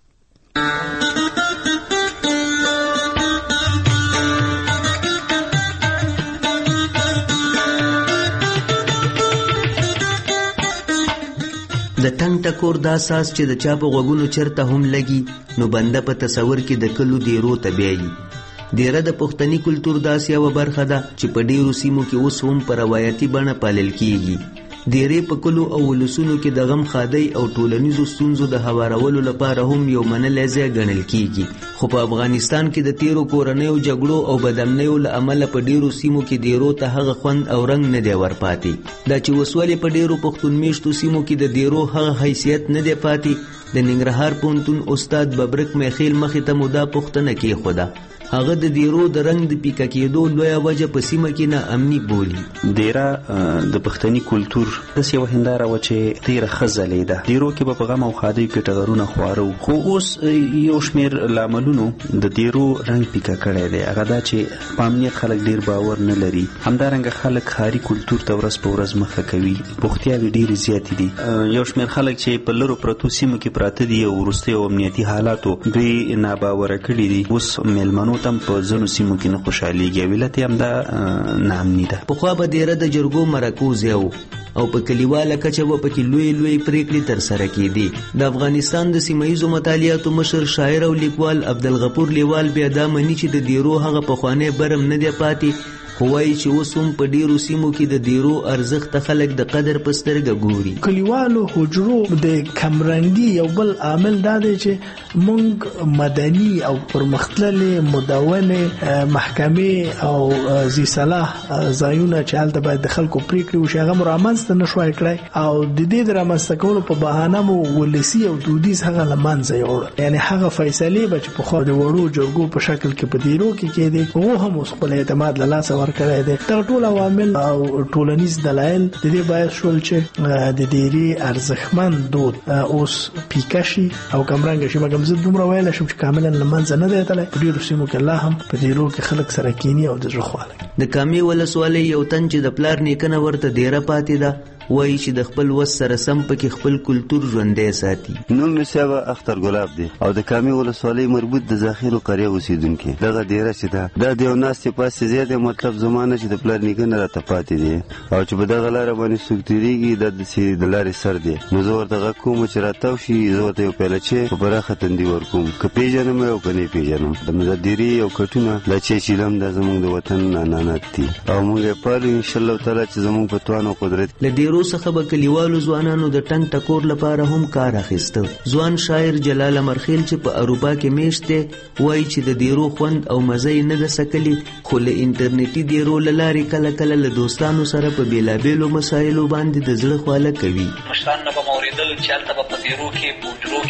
د ټنګ ټکور دا ساس چې د چا په غوږونو چرته هم لګي نو بنده په تصور کې د کلو دیرو ته بیایي. دیره د پښتني کلتور داسې یوه برخه ده چې په ډیرو سیمو کې اوس هم په روایتي بڼه پالل کیږي. دیرې په کلو او ولسونو کې د غم خادۍ او ټولنیزو ستونزو د هوارولو لپاره هم یو منلی ځای ګڼل کیږي. خو په افغانستان کې د تیرو کورنیو جګړو او بدامنیو له امله په ډیرو سیمو کې دیرو ته هغه خوند او رنګ نه دی ورپاتې. دا چې اوس ولې په ډیرو پښتون میشتو سیمو کې د دیرو هغه حیثیت نه دی پاتې، د ننګرهار پوهنتون استاد ببرک میخیل مخې ته مو دا پوښتنه کېښوده. هغه د دیرو د رنګ د پیکه کېدو لویه وجه په سیمه کې ناامني بولي. دیره د پښتني کلتور داسې یوه هنداره وه چې ډېره ښه ځلېده. دیرو کې به په غم او ښادیو کې ټغرونه خواره وو، خو اوس یو شمېر لاملونو د دیرو رنګ پیکه کړی دی. هغه دا چې په امنیت خلک ډېر باور نه لري، همدارنګه خلک ښاري کلتور ته ورځ په ورځ مخه کوي، بوختیاوې ډېرې زیاتې دي. یو شمېر خلک چې په لرو پرتو سیمو کې پراته دي او وروستیو امنیتي حالاتو دوی ناباوره کړي دي، اوس میلمنو تم په ځینو سیمو کې نه خوشحالېږي. علت یې همدا ناامني ده. پخوا به دیره د جرګو مرکو ځای و او په کلیواله کچه به پکې لوی لوی پریکړې ترسره کېدې. د افغانستان د سیمه ییزو مطالعاتو مشر شاعر او لیکوال عبدالغفور لیوال بیا دا مني چې د دیرو هغه پخوانی برم نه دی پاتې، خو وایي چې اوس هم په ډیرو سیمو کې د دیرو ارزښت ته خلک د قدر په سترګه ګوري. کلیوالو حجرو د کمرنګي یو بل عامل دا دی چې موږ مدني او پرمختللې مدونې محکمې او ذی صلاح ځایونه چې هلته باید د خلکو پریکړې وشي هغه مو رامنځته نه شوای کړی او د دې د رامنځته کولو په بهانه مو ولسي او دودیز هغه له منځه یوړل. یعنې هغه فیصلې به چې پخوا د وړو جرګو په شکل کې په دیرو کې کېدې هغه هم اوس خپل اعتماد له لاسه کړی دی. دغه ټول عوامل او ټولنیز دلایل د دې باعث شول چې د دیرې ارزښتمن دود اوس پیکه شي او کمرنګه شي. مګم زه دومره ویلی شم چې کاملا له منځه نه دی تللی. په ډېرو سیمو کې لا هم په دیرو کې خلک سره کیني او د زړه خواله. د کامې ولسوالۍ یو تن چې د پلار نیکنه ورته دیره پاتې ده وایي چې د خپل وس سره سم پکې خپل کلتور ژوندی ساتي. نوم مې صاحب اختر ګلاب دی او د کامې ولسوالۍ مربوط د ذخیرو قریه اوسېدونکی. دغه دیره چې ده دا د یو ناستې پاستې ځای دی، مطلب زمانه چې د پلار نیکه نه راته پاتې دی او چې په دغه لاره باندې څوک تېرېږي دا داسې د لارې سر دی. نو زه ورته غږ کوم چې راتاو شي، زه ورته یو پیلچې په پراخه تندي ورکوم، که پېژنم او که نه پېژنم. د دیرې او کټونه دا چې چیلم دا زموږ د وطن عنعنات دي او موږ یې پالو انشاءالله تعالی چې زموږ په توان او قدرت. له ډېرو څخه به کلیوالو ځوانانو د ټنګ ټکور لپاره هم کار اخیسته. ځوان شاعر جلال امرخیل چې په اروپا کې میشت دی وایي چې د دیرو خوند او مزه یې نه ده څکلي، خو له انټرنیټي دیرو له لارې کله کله له دوستانو سره په بېلابېلو مسایلو باندې د زړه خواله کوي. مشران نه به مو اورېدل چې هلته به په دیرو کې په حجرو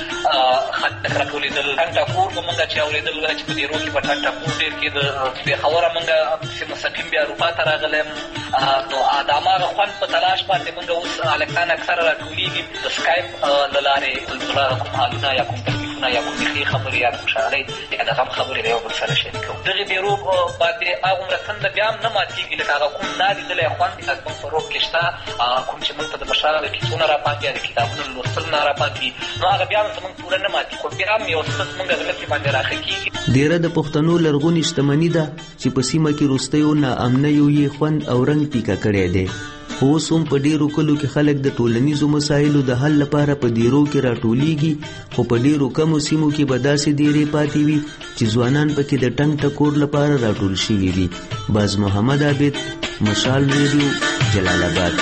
کې خلک راټولېدل. ټنګ ټکور به مونږ چې اورېدل چې په دیرو کې به ټنګ ټکور ډېر کېده. پېښوره مونږ چې مستقیم بیا اروپا ته راغلی یم نو د هماغه خوند په تلاش باندې مونږ اوس هلکان اکثره راټولېږي د سکایپ له لارې کلتوره کوم حالونه یا کوم تکلیفونه یا کوم ښې خبرې یا کوم شاعرۍ یا د غم خبرې د یو بل سره شریکوو. دغې دیرو باندې هغومره تنده بیا هم نه ماتېږي لکه هغه کوم نالیدلی خوند زموږ په روح کې شته، کوم چې موږ ته د بشر د کیسو نه راپاتې یا د کتابونو لوستل نه راپاتې نو هغه بیا هم زموږ پوره نه ماتېږي، خو بیا هم یو څه زموږ زړه کې باندې راښه کېږي. دیره د پښتنو لرغونې شتمني ده چې په سیمه کې وروستیو ناامنیو یې خوند او رنګ پیکه کړی دی. خو اوس هم په ډېرو کلو کې خلک د ټولنیزو مسایلو د حل لپاره په دیرو کې راټولېږي، خو په ډېرو کمو سیمو کې به داسې دیرې پاتې وي چې ځوانان پکې د ټنګ ټکور لپاره راټول شوي وي. باز محمد عابد، مشال ریډیو، جلال آباد.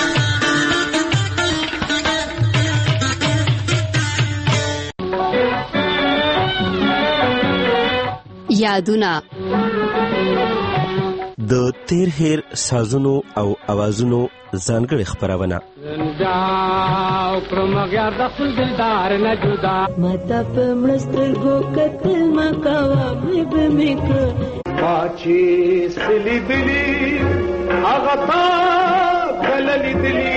یادونه د تیر هیر سازونو او اوازونو ځانګړې خپرونه باچی سلی دلی هغه تا کللی دلی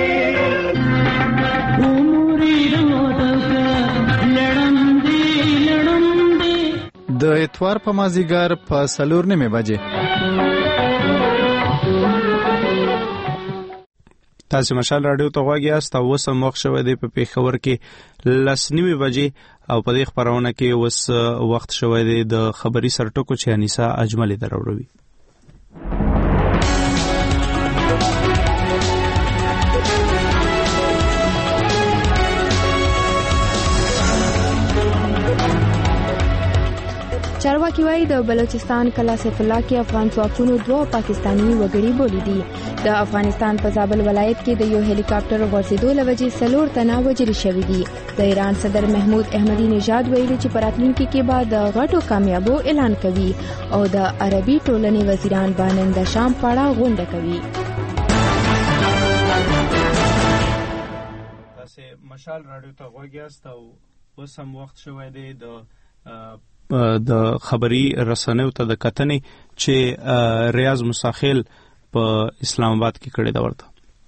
د اتوار په مازیګر په څلور نیمې بجې تاسو مشال رادیو ته غواړئ یاست او اوس هم وخت شوی دی په پیښور کې لس نیمې بجې او په دې خبرونه کې اوس وخت شوی دی د خبري سرټکو چې انیسا اجمل دروروي. چارواکي وايي د بلوچستان کلا سیف الله کې افغان ځواکونو دوه پاکستانی وګړي بولی دي. د افغانستان په زابل ولایت کې د یو هلیکاپټر غورځېدو له وجې څلور تنه وژل شوي دي. د ایران صدر محمود احمدي نژاد ویلي چې په راتلونکي کې به د غټو کامیابو اعلان کوي او د عربي ټولنې وزیران به نن د شام په اړه غونډه کوي. تاسو مشال رادیو ته غواړئ یاست او اوس هم وخت شوی دی د د خبري رسنیو ته د کتنې چې ریاض مساخیل په اسلام آباد کې کړي دا ورته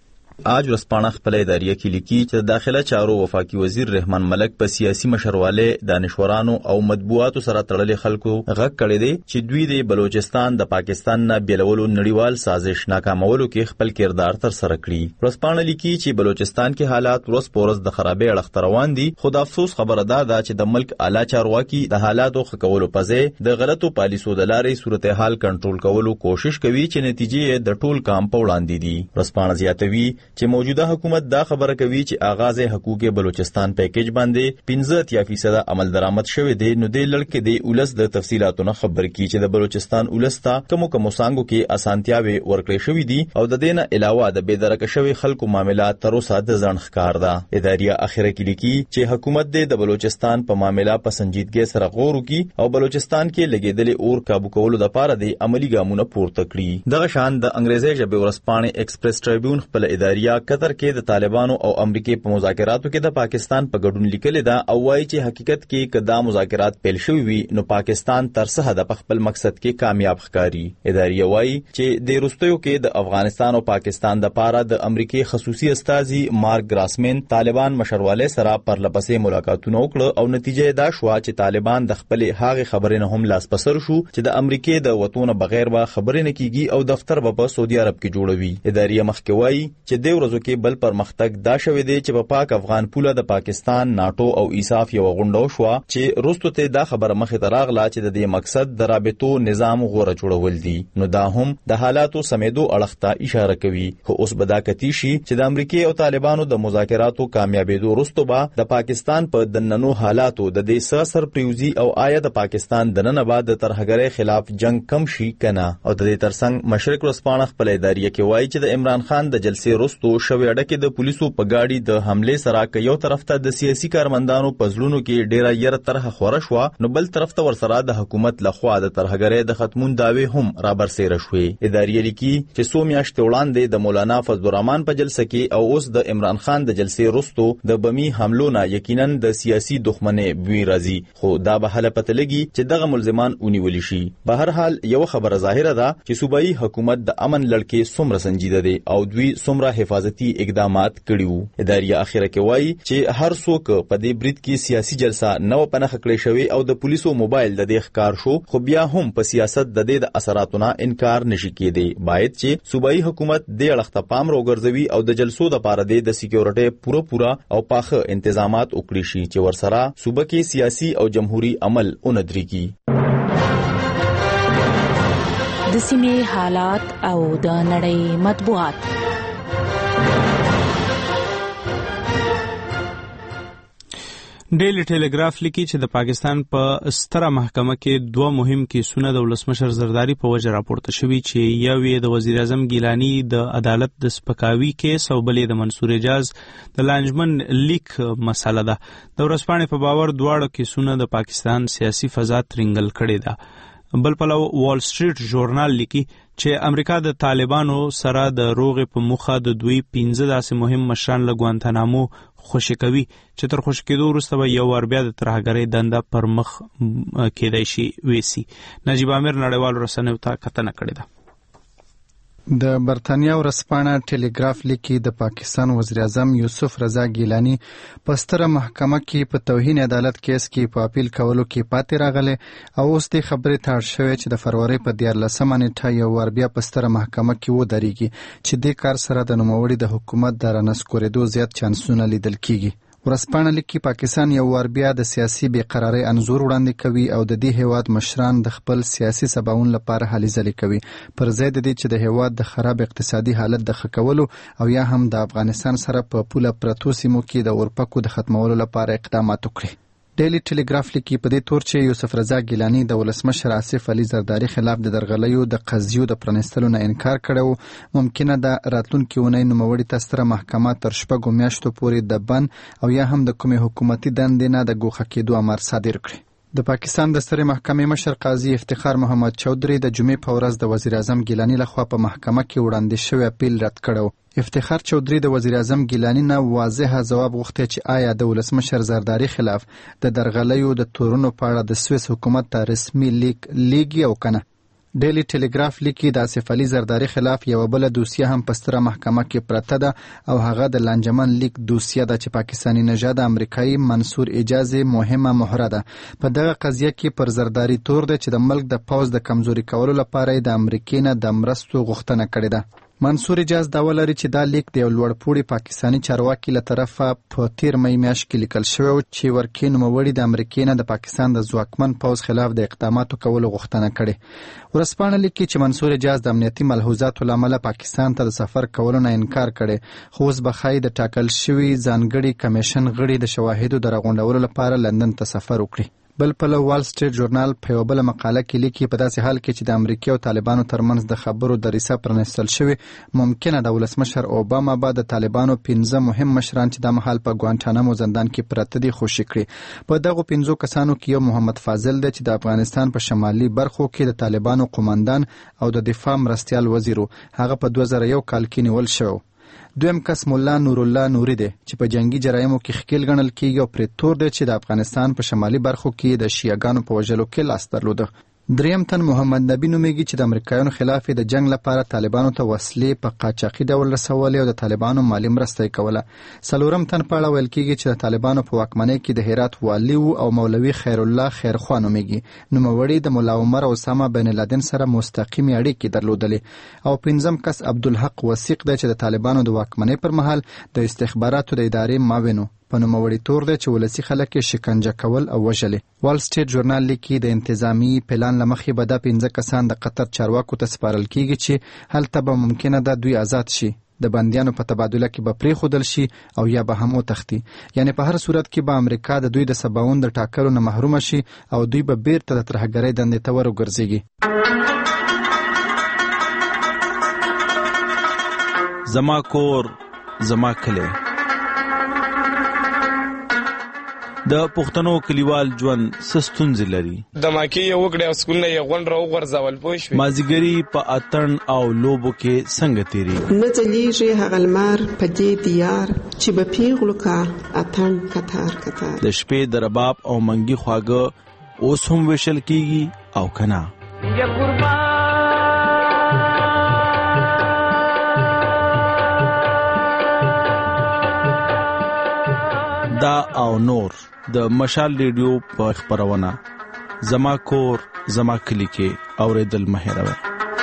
آج ورځپاڼه خپل اداریه کې لیکي چې داخله چارو وفاقي وزیر رحمان ملک په سیاسي مشرواله دانشورانو او مطبوعاتو سره تړلې خلکو غږ کړی دی چې دوی د بلوچستان د پاکستان نه بیلولو نړیوال سازش ناکامولو کې خپل کردار تر سره کړی. ورځپاڼه لیکي چې بلوچستان کې حالات ورځ په ورځ د خرابې اړخ روان دي. خو د افسوس خبره ده چې د ملک اعلی چارواکي د حالاتو ښه کولو په ځای د غلطو پالیسو د لارې صورتحال کنټرول کولو کوشش کوي چې نتیجې د ټول کام په وړاندې دي. ورځپاڼه زیاتوي چې موجوده حکومت دا خبره کوي چې آغاز حقوق بلوچستان پیکیج باندې پنځه اتیا فیصد عمل درآمد شوی دی. نو د لړکې د اولس د تفصيلاتونو خبر کی چې د بلوچستان اولستا کوم کوم سانګو کې اسانتیاوي ورکړې شوې دي او د دینه علاوه د بيدرک شوی خلکو معاملات تر اوسه د ځان ښکار ده. اداریه اخره کې لیکي چې حکومت د بلوچستان په معاملې په سنجیدګۍ سره غور وکړي او بلوچستان کې لګیدلې اور کابو کولو لپاره د عملی ګامونه پورته کړي. دغه شان د انګریزي ژبې ورځپاڼې ایکسپریس ټریبیون خپل اداریه قطر کې د طالبانو او امریکای په مذاکراتو کې د پاکستان په ګډون لیکل دا او وايي چې حقیقت کې کدا مذاکرات پیل شوي وي نو پاکستان تر څه حد په خپل مقصد کې کامیاب ښکاري. اداریه وايي چې د روستیو کې د افغانستان او پاکستان د پاره د امریکای خصوصي استازي مارک ګراسمن طالبان مشرواله سره پرلپسې ملاقاتونه وکړه او نتیجه دا شو چې طالبان د خپل هغه خبرې نه هم لاس پسر شو چې د امریکای د وطن بغیر به خبرې نه کیږي او دفتر به په سعودي عرب کې جوړوي. اداریه مخکې وايي چې د ورځو کې بل پرمختګ دا شوی دی چې په پا پاک افغان پوله د پاکستان ناتو او ایساف یو غونډه شو چې روستو ته دا خبره مخې ته راغله چې د دې مقصد د رابطو نظام غوړه جوړول دي. نو دا هم د حالاتو سمیدو اړخ ته اشاره کوي. خو اوس بدا کتی شي چې د امریکای او طالبانو د مذاکراتو کامیابېدو وروسته به د پاکستان په دننو حالاتو د دې سر پریوزي او آیا د پاکستان دننه بعد د ترهګرۍ خلاف جنگ کم شي کنه. او د دې ترڅنګ مشرق ورځپاڼه خپل اداریه کې وایي چې د عمران خان د جلسې وروسته شوې اړه د پولیسو په گاډي د حمله سره ک یو طرف ته د سیاسي کارمندانو په ځلونو کې ډیره یره طرح خوره شو نو بل طرف ته ورسره د حکومت لخوا د ترهګرۍ د ختمون داوی هم را برسېره شوې. اداریه لیکي چې سو میاشتې وړاندې د مولانا فضل الرحمن په جلسه کې او اوس د عمران خان د جلسې وروسته د بمی حملو نه یقینا د سیاسي دښمنۍ بوی راځي. خو دا به حل پته لګي چې دغه ملزمان ونیول شي. به هر حال یو خبره ظاهره ده چې صوبایي حکومت د امن لړکې څومره سنجیده دي او دوی څومره حفاظتي اقدامات کړیو. اداریه اخره کې وایي چې هر څوک په دې برید کې سیاسي جلسه نو پنه خکړې شوی او د پولیسو موبایل د دې ښکار شو خو بیا هم په سیاست د دې د اثراتو نه انکار نشي کېدی. باید چې صوبایي حکومت دې اړخ ته پام راوګرځوي او د جلسو د پاره د سکیورټي پوره پوره او پاخه تنظیمات وکړي شي چې ورسره صوبه کې سیاسي او جمهوریت عمل اوندريږي. د سیمې حالات او د نړۍ مطبوعات. ډیلی ټیلیګراف لیکي چې د پاکستان په ستره محکمه کې دوه مهم کیسونه د ولسمشر زرداری په وجه راپورته شوي چې یو یې د وزیر اعظم ګیلانی د عدالت د سپکاوي کیس او بل یې د منصور اجاز د لانجمن لیک مسله ده. د ورځپاڼې په باور دواړه کیسونه د پاکستان سیاسي فضا ترنګل کړې ده. بل پلو وال سټریټ ژورنال لیکي چې امریکا د طالبانو سره د روغې په مخه د دوی پنځه داسې مهم مشران له ګوانتانامو خوشی کوي چې تر خوشی کېدو وروسته به یو وار بیا د ترهګرۍ دنده پر مخ کېدای شي ویسي. نجیب امیر نړیوالو رسنیو ته کتنه کړې ده. د برتانیا ورځپاڼه ټیلیګراف لیکي د پاکستان وزیر اعظم یوسف رضا ګیلانی په ستره محکمه کې په توهین عدالت کیس کې په اپیل کولو کې پاتې راغلی او اوس دې خبرې ته اړ شوی چې د فروری په دیارلسمه نیټه یو وار بیا په ستره محکمه کې ودرېږي چې دې کار سره د نوموړي د حکومت د رانسکورېدو زیات چانسونه لیدل کیږي. ورځپاڼه لیکي پاکستان یو وار بیا د سیاسي بېقرارۍ انځور وړاندې کوي او د دې هیواد مشران د خپل سیاسي سباوون لپاره هلې ځلې کوي پر ځای د دې چې د هیواد د خراب اقتصادي حالت د ښه کولو او یا هم د افغانستان سره په پوله پرتو سیمو کې د اورپکو د ختمولو لپاره اقدامات وکړي. ډیلی ټیلیګراف لیکي په دې تور چې یوسف رضا ګیلانی د ولسمشر آصف علي زرداري خلاف د درغلیو د قضیو د پرانیستلو نه انکار کړی، ممکنه ده راتلونکي اونۍ نوموړي ته ستره محکمه تر شپږو میاشتو پورې د بند او یا هم د کومې حکومتي دندې نه د ګوښه کېدو امر صادر کړي. د پاکستان د سترې محکمې مشر قاضي افتخار محمد چودھری د جمعې په ورځ د وزیر اعظم ګیلانی لخوا په محکمه کې وړاندې شوی اپیل رد کړی. افتخار چودھری د وزیر اعظم ګیلانی نه واضح ځواب غوښتی چې آیا د ولسمشر زرداری خلاف د درغلیو د تورونو په اړه د سویس حکومت ته رسمي لیک لیږي او کنه. ډیلی ټیلیګراف لیکي د آصف علي زرداری خلاف یو بل دوسیه هم په ستره محکمه کې پرته ده او هغه د لانجمن لیک دوسیه ده چې پاکستانی نژاد امریکایي منصور اجازي مهمه مهره ده. په دغه قضیه کې پر زرداری تور ده چې د ملک د پوز د کمزوري کولو لپاره د امریکای نه د مرستو غوښتنه کړې ده. منصور اجاز دعوه لري چې دا لیک د یو لوړپوړي پاکستانی چارواکي له طرفه په تیر می میاشت کې لیکل شوی و چې ورکې نوموړي د امریکای نه د پاکستان د ځواکمن پوځ خلاف د اقداماتو کولو غوښتنه کړې. ورځپاڼه لیکي چې منصور اجاز د امنیتي ملحوظاتو له امله پاکستان ته د سفر کولو نه انکار کړی، خو اوس به ښایي د ټاکل شوي ځانګړي کمیشن غړي د شواهدو د راغونډولو لپاره لندن ته سفر وکړي. بل پلو وال سټریټ ژورنال په یوه بله مقاله کې لیکي په داسې حال کې چې د امریکا او طالبانو ترمنځ د خبرو دریڅه پرانیستل شوې، ممکنه د ولسمشر اوباما به د طالبانو پنځه مهم مشران چې د مهال په ګوانټانامو زندان کې پراته دي خوشي کړي. په دغو پنځو کسانو کې یو محمد فاضل دی چې د افغانستان په شمالي برخو کې د طالبانو قومندان او د دفاع مرستیال وزیر و، هغه په دوه زره یو کال کې نیول شوی. دویم کس مولا نور الله نوري دی چې په جنگي جرایمو کې ښکیل ګڼل کیږي او پرې تور دی چې د افغانستان په شمالي برخو کې د شیعاګانو په وژلو کې لاس درلوده. دریم تن محمد نبی نومیږي چې د امریکایانو خلاف د جنگ لپاره طالبانو ته وسلې په قاچاقي ډول رسولې او د طالبانو مالی مرسته یې کوله. څلورم تن په اړه ویل کیږي چې د طالبانو په واکمنۍ کې د هرات والي او مولوي خیر الله خیرخوا نومیږي. نوموړي د ملا عمر او اسامه بن لادن سره مستقیمې اړیکې درلودلې. او پنځم کس عبدالحق وثیق دی چې د طالبانو د واکمنۍ پر مهال د استخباراتو د ادارې معاون و، په نوموړي تور دی چې ولسي خلک یې شکنجه کول او وژلې. وال سټریټ ژورنال لیکي د انتظامی پلان له مخې به دا پنځه کسان د قطر چارواکو ته سپارل کیږي چې هلته به ممکنه ده دوی آزاد شي، د بندیانو په تبادله کې به پرېښودل شي او یا به هم وتښتي. یعنی په هر صورت کې به امریکا د دوی د سباوون د ټاکلو نه محرومه شي او دوی به بیرته د ترهګرۍ دندې ته ور وګرځېږي. زما کور زما کلی. د پښتنو کلیوال ژوند څه ستونزې لري؟ د ماکې یې وکړې او سکولونه یې غونډ راوغورځول پوه شوې. مازدیګري په اتڼ او لوبو کې څنګه تېرېږي؟ نه ځلیږي هغه لمر په دې دیار چې به پیغلو کا اتڼ کتار کتار. د شپې د رباب او منګي خواږه اوس هم ویشل کېږي او که نه؟ دا او نور د مشال ریډیو په خبرونه زما کور زما کلی کې اوریدل مه هېروئ.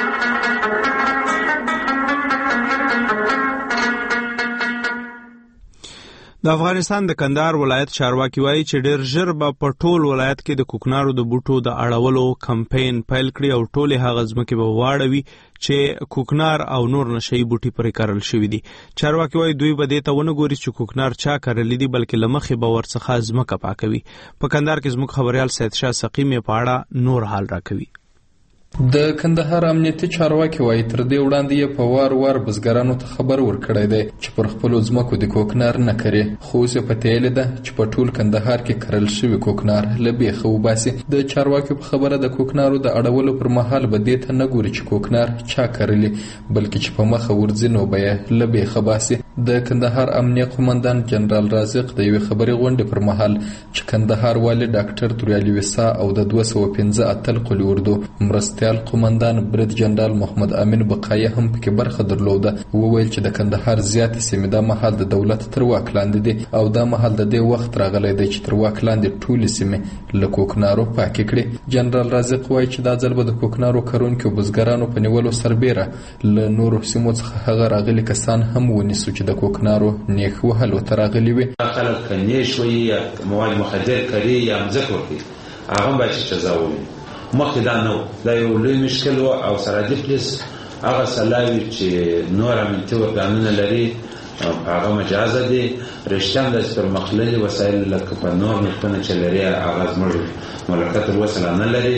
د افغانستان د کندهار ولایت چارواکي وایي چې ډېر ژر به په ټول ولایت کې د کوکنارو د بوټو د اړولو کمپاین پیل کړي او ټولې هغه ځمکې به واړوي چې کوکنار او نور نشهیي بوټي پرې کرل شوي دي. چارواکي وایي دوی به دې ته ونه ګوري چې کوکنار چا کرلی دي، بلکې له مخې به ورڅخه ځمکه پاکوي. په کندهار کې زموږ خبریال سید شاه سقیم په اړه نور حال راکوي. د کندهار امنیتي چارواکي وایي تر دې وړاندې یې په وار وار بزګرانو ته خبر ورکړی دی چې پر خپلو ځمکو د کوکنار نه کري، خو اوس یې په تیلې ده چې په ټول کندهار کې کرل شوي کوکنار له بیخه وباسي. د چارواکي په خبره د کوکنارو د اړولو پر مهال به دې ته نه ګوري چې کوکنار چا کرلي، بلکې چې په مخه ورځي نو به یې له بیخه باسي. د کندهار امنیه قومندان جنرال رازق د یوې خبري غونډې پر مهال چې کندهار والي ډاکټر توریالي وسا او د دوه سوه پنځه اتل قلي اردو مرستیال قومندان برید جنرال محمد امین بقایه هم پکې برخه درلوده. وویل چې د کندهار زیاتې سیمې دا مهال د دولت تر واک لاندې دي او دا مهال د دې وخت راغلی دی چې تر واک لاندې ټولې سیمې له کوکنارو پاکې کړي. جنرال رازق وایي چې دا ځل به د کوکنارو کرونکو او بزګرانو په نیولو سربیره له نورو سیمو څخه هغه راغلي کسان هم ونیسو چې د کوکنارو نیخ وهلو ته راغلي وي. خلک که نیش وي یا مواد مخدر کړي یا مځکه وکړي هغه هم باید چې جزا وویني. مخکې دا نه و، دا یو لوی مشکل و او سرحدي پولیس هغه سلاوي چې نور امنیتي ارګانونه لري هغه مجازه دي. رښتیا هم داسې پرمختللي وسایل لکه په نور ملکونه چې لري هغه زموږ مملکت تراوسه نه لري،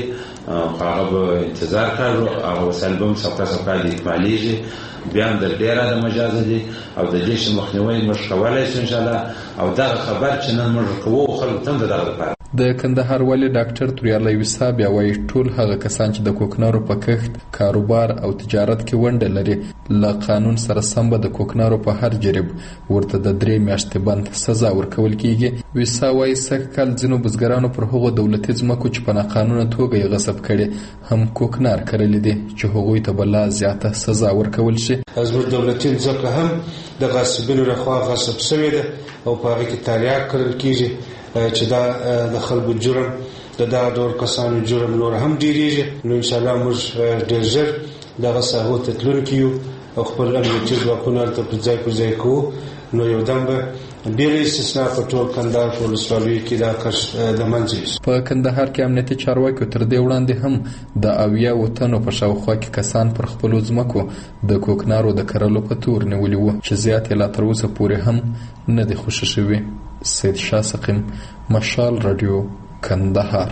هغه به انتظار کړو، هغه وسایل به هم سوکا سوکا دي اکمالیږي. بیا هم در ډېره د مجازه دي او د دې شي مخنیوی موږ کولی شو انشاءالله. او دغه خبر چې نن موږ کوو خلکو ته هم د دغه لپاره. د کندهار والي ډاکټر توریالي وسا بیا وایي ټول هغه کسان چې د کوکنارو په کښت، کاروبار او تجارت کې ونډه لري له قانون سره سم به د کوکنارو په هر جریب ورته د درې میاشتې بند سزا ورکول کیږي. وسا وایي سږ کال ځینو بزګرانو پر هغو دولتي ځمکو چې په ناقانونه توګه یې غصب کړي هم کوکنار کرلی دي چې هغوی ته به لا زیاته سزا ورکول شي. زموږ دولتي ځمکه هم د غاصبینو لخوا غصب شوې ده او په هغې کې تالیات کرل کیږي چې دا د خلکو جرم د دغه ډول کسانو جرم نور هم ډېرېږي. نو انشاءالله موږ ډېر ژر دغه ساحو ته تلونکي یو او خپل امنیتي ځواکونه هلته پر ځای پر ځای کوو. نو یو دم به بېله استثنا په ټول کندهار په ولسوالیو کې دا کش د منځه یوسي. په کندهار کې امنیتي چارواکو تر دې وړاندې هم د اویاوو تنو په شاوخوا کې کسان پر خپلو ځمکو د کوکنارو د کرلو په تور نیولي وو چې زیات یې لا تر اوسه پورې هم نه دي خوشي شوي. سید شاه سقیم، مشال رادیو، کندهار.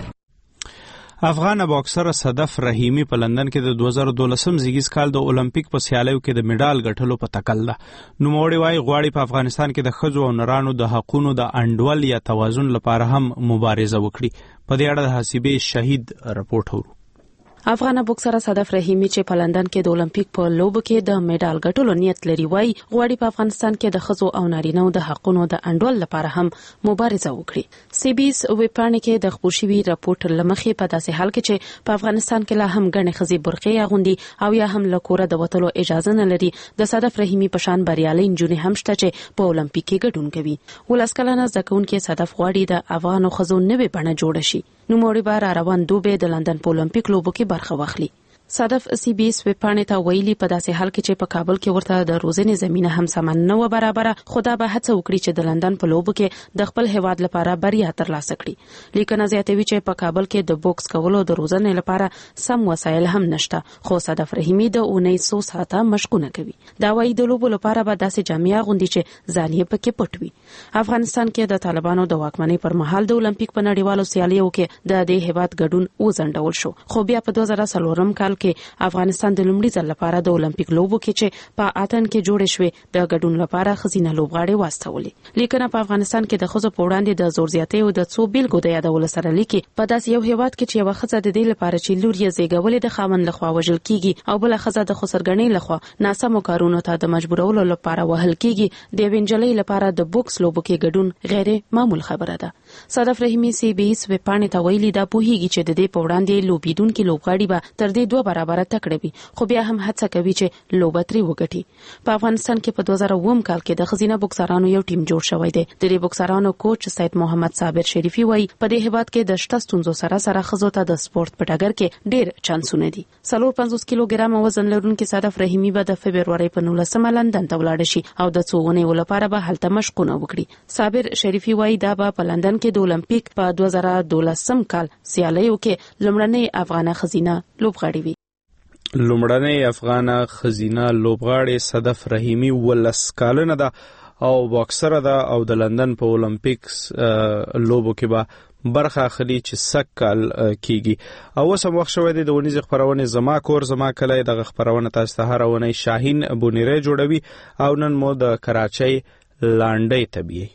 افغان باکسر صدف رحیمی په لندن کې د دوه زره دولسم زیږیز کال د اولمپیک په سیالیو کې د میډال ګټلو په تکل ده. نوموړی وایي غواړي په افغانستان کې د ښځو او نرانو د حقونو د انډول یا توازن لپاره هم مبارزه وکړي. په دې اړه د حسیبې شهید رپورټ ورو. افغان بوکسر صدف رحیمی چې په لندن کې د اولمپیک په لوبو کې د میډال ګټلو نیت لري وایي غواړي په افغانستان کې د ښځو او نارینه‌و د حقونو د انډول لپاره هم مبارزه وکړي. سی بي اس ویبپاڼې کې د خپور شوي راپورټ لمخې په داسې حال کې چې په افغانستان کې لا هم ګڼې ښځې برقې اغوندي او یا هم له کوره د وتلو اجازه نه لري، د صدف رحیمی په شان بریالۍ نجونې هم شته چې په اولمپیک کې ګډون کوي. ولس کلنه زده کوونکې صدف غواړي د افغانو ښځو نوې بڼه جوړه شي. نوموړی به را روان دوبۍ د لندن په اولمپیک لوبو کې برخه واخلي. صدف سی بي اس ویبپاڼې ته ویلي په داسې حال کې چې په کابل کې ورته د روزنې زمينه هم سمن نه و برابره، خدا به هڅه وکړي چې د لندن په لوبو کې د خپل هیواد لپاره بریا ترلاسه کړي. لیکن زیاتوي چې په کابل کې د بوکس کولو د روزنې لپاره سم وسایل هم نشته، خو صدف رحیمی د اونۍ څو ساعته مشقونه کوي. دا وایي د لوبو لپاره به داسې جامې اغوندي چې ځان یې پکې پټ وي. افغانستان کې د طالبانو د واکمنۍ پر مهال د اولمپیک په نړیوالو سیالیو کې د دې هیواد ګډون وځنډول شو، خو بیا په دوه زره څلورم کال کې افغانستان د لومړي ځل لپاره د اولمپیک لوبو کې چې په اتن کې جوړې شوې د ګډون لپاره خزینه لوبغاړي واستولې. لیکن په افغانستان کې د ښځو په وړاندې د زور زیاتۍ او د څو بیلګو د یادولو سره لیکي په داسې یو هیواد کې چې یوه ښځه د دې لپاره چې لور یې زیږولې د خاوند لخوا وژل کیږي او بله ښځه د خسرګنۍ لخوا ناسمو کارونو ته د مجبورولو لپاره وهل کیږي، د یوې نجلۍ لپاره د بوکس لوبو کې ګډون غیر معمول خبره ده. صدف رحیمی سی بي اس ویبپاڼې ته ویلي دا پوهیږي چې د دې په وړاندې لوبیدونکي لوبغاړي به تر دې دوه برابره تکړه وي، خو بیا هم هڅه کوي چې لوبه ترې وګټي. په افغانستان کې په دوه زره اووم کال کې د ښځینه بوکسرانو یو ټیم جوړ شوی دی. د دې بوکسرانو کوچ سید محمد صابر شریفي وایي په دې هیواد کې د شته ستونزو سره سره ښځو ته د سپورت په ډګر کې ډېر چانسونه دي. څلور پنځوس کیلوګرام وزن لرونکي صدف رحیمی به د فبرورۍ په نولسمه لندن ته ولاړ شي او د څو اونیو لپاره به هلته مشقونه وکړي. صابر شریفي وایي دا به په لندن کې د اولمپیک په دوه زره دولسم کال سیالیو کې لومړنۍ افغانه ښځینه لوبغاړې وي. لومړنۍ افغانه ښځینه لوبغاړې صدف رحیمی ولس کلنه ده او باکسره ده او د لندن په اولمپیکس لوبو کې به برخه اخلي چې سږ کال کیږي. او اوس هم وخت شوی دی د ونیزې خپرونې زما کور زما کلی. دغه خپرونه تاسو ته هره اونۍ شاهین بونیری جوړوي او نن مو د کراچۍ لانډۍ ته بیایي.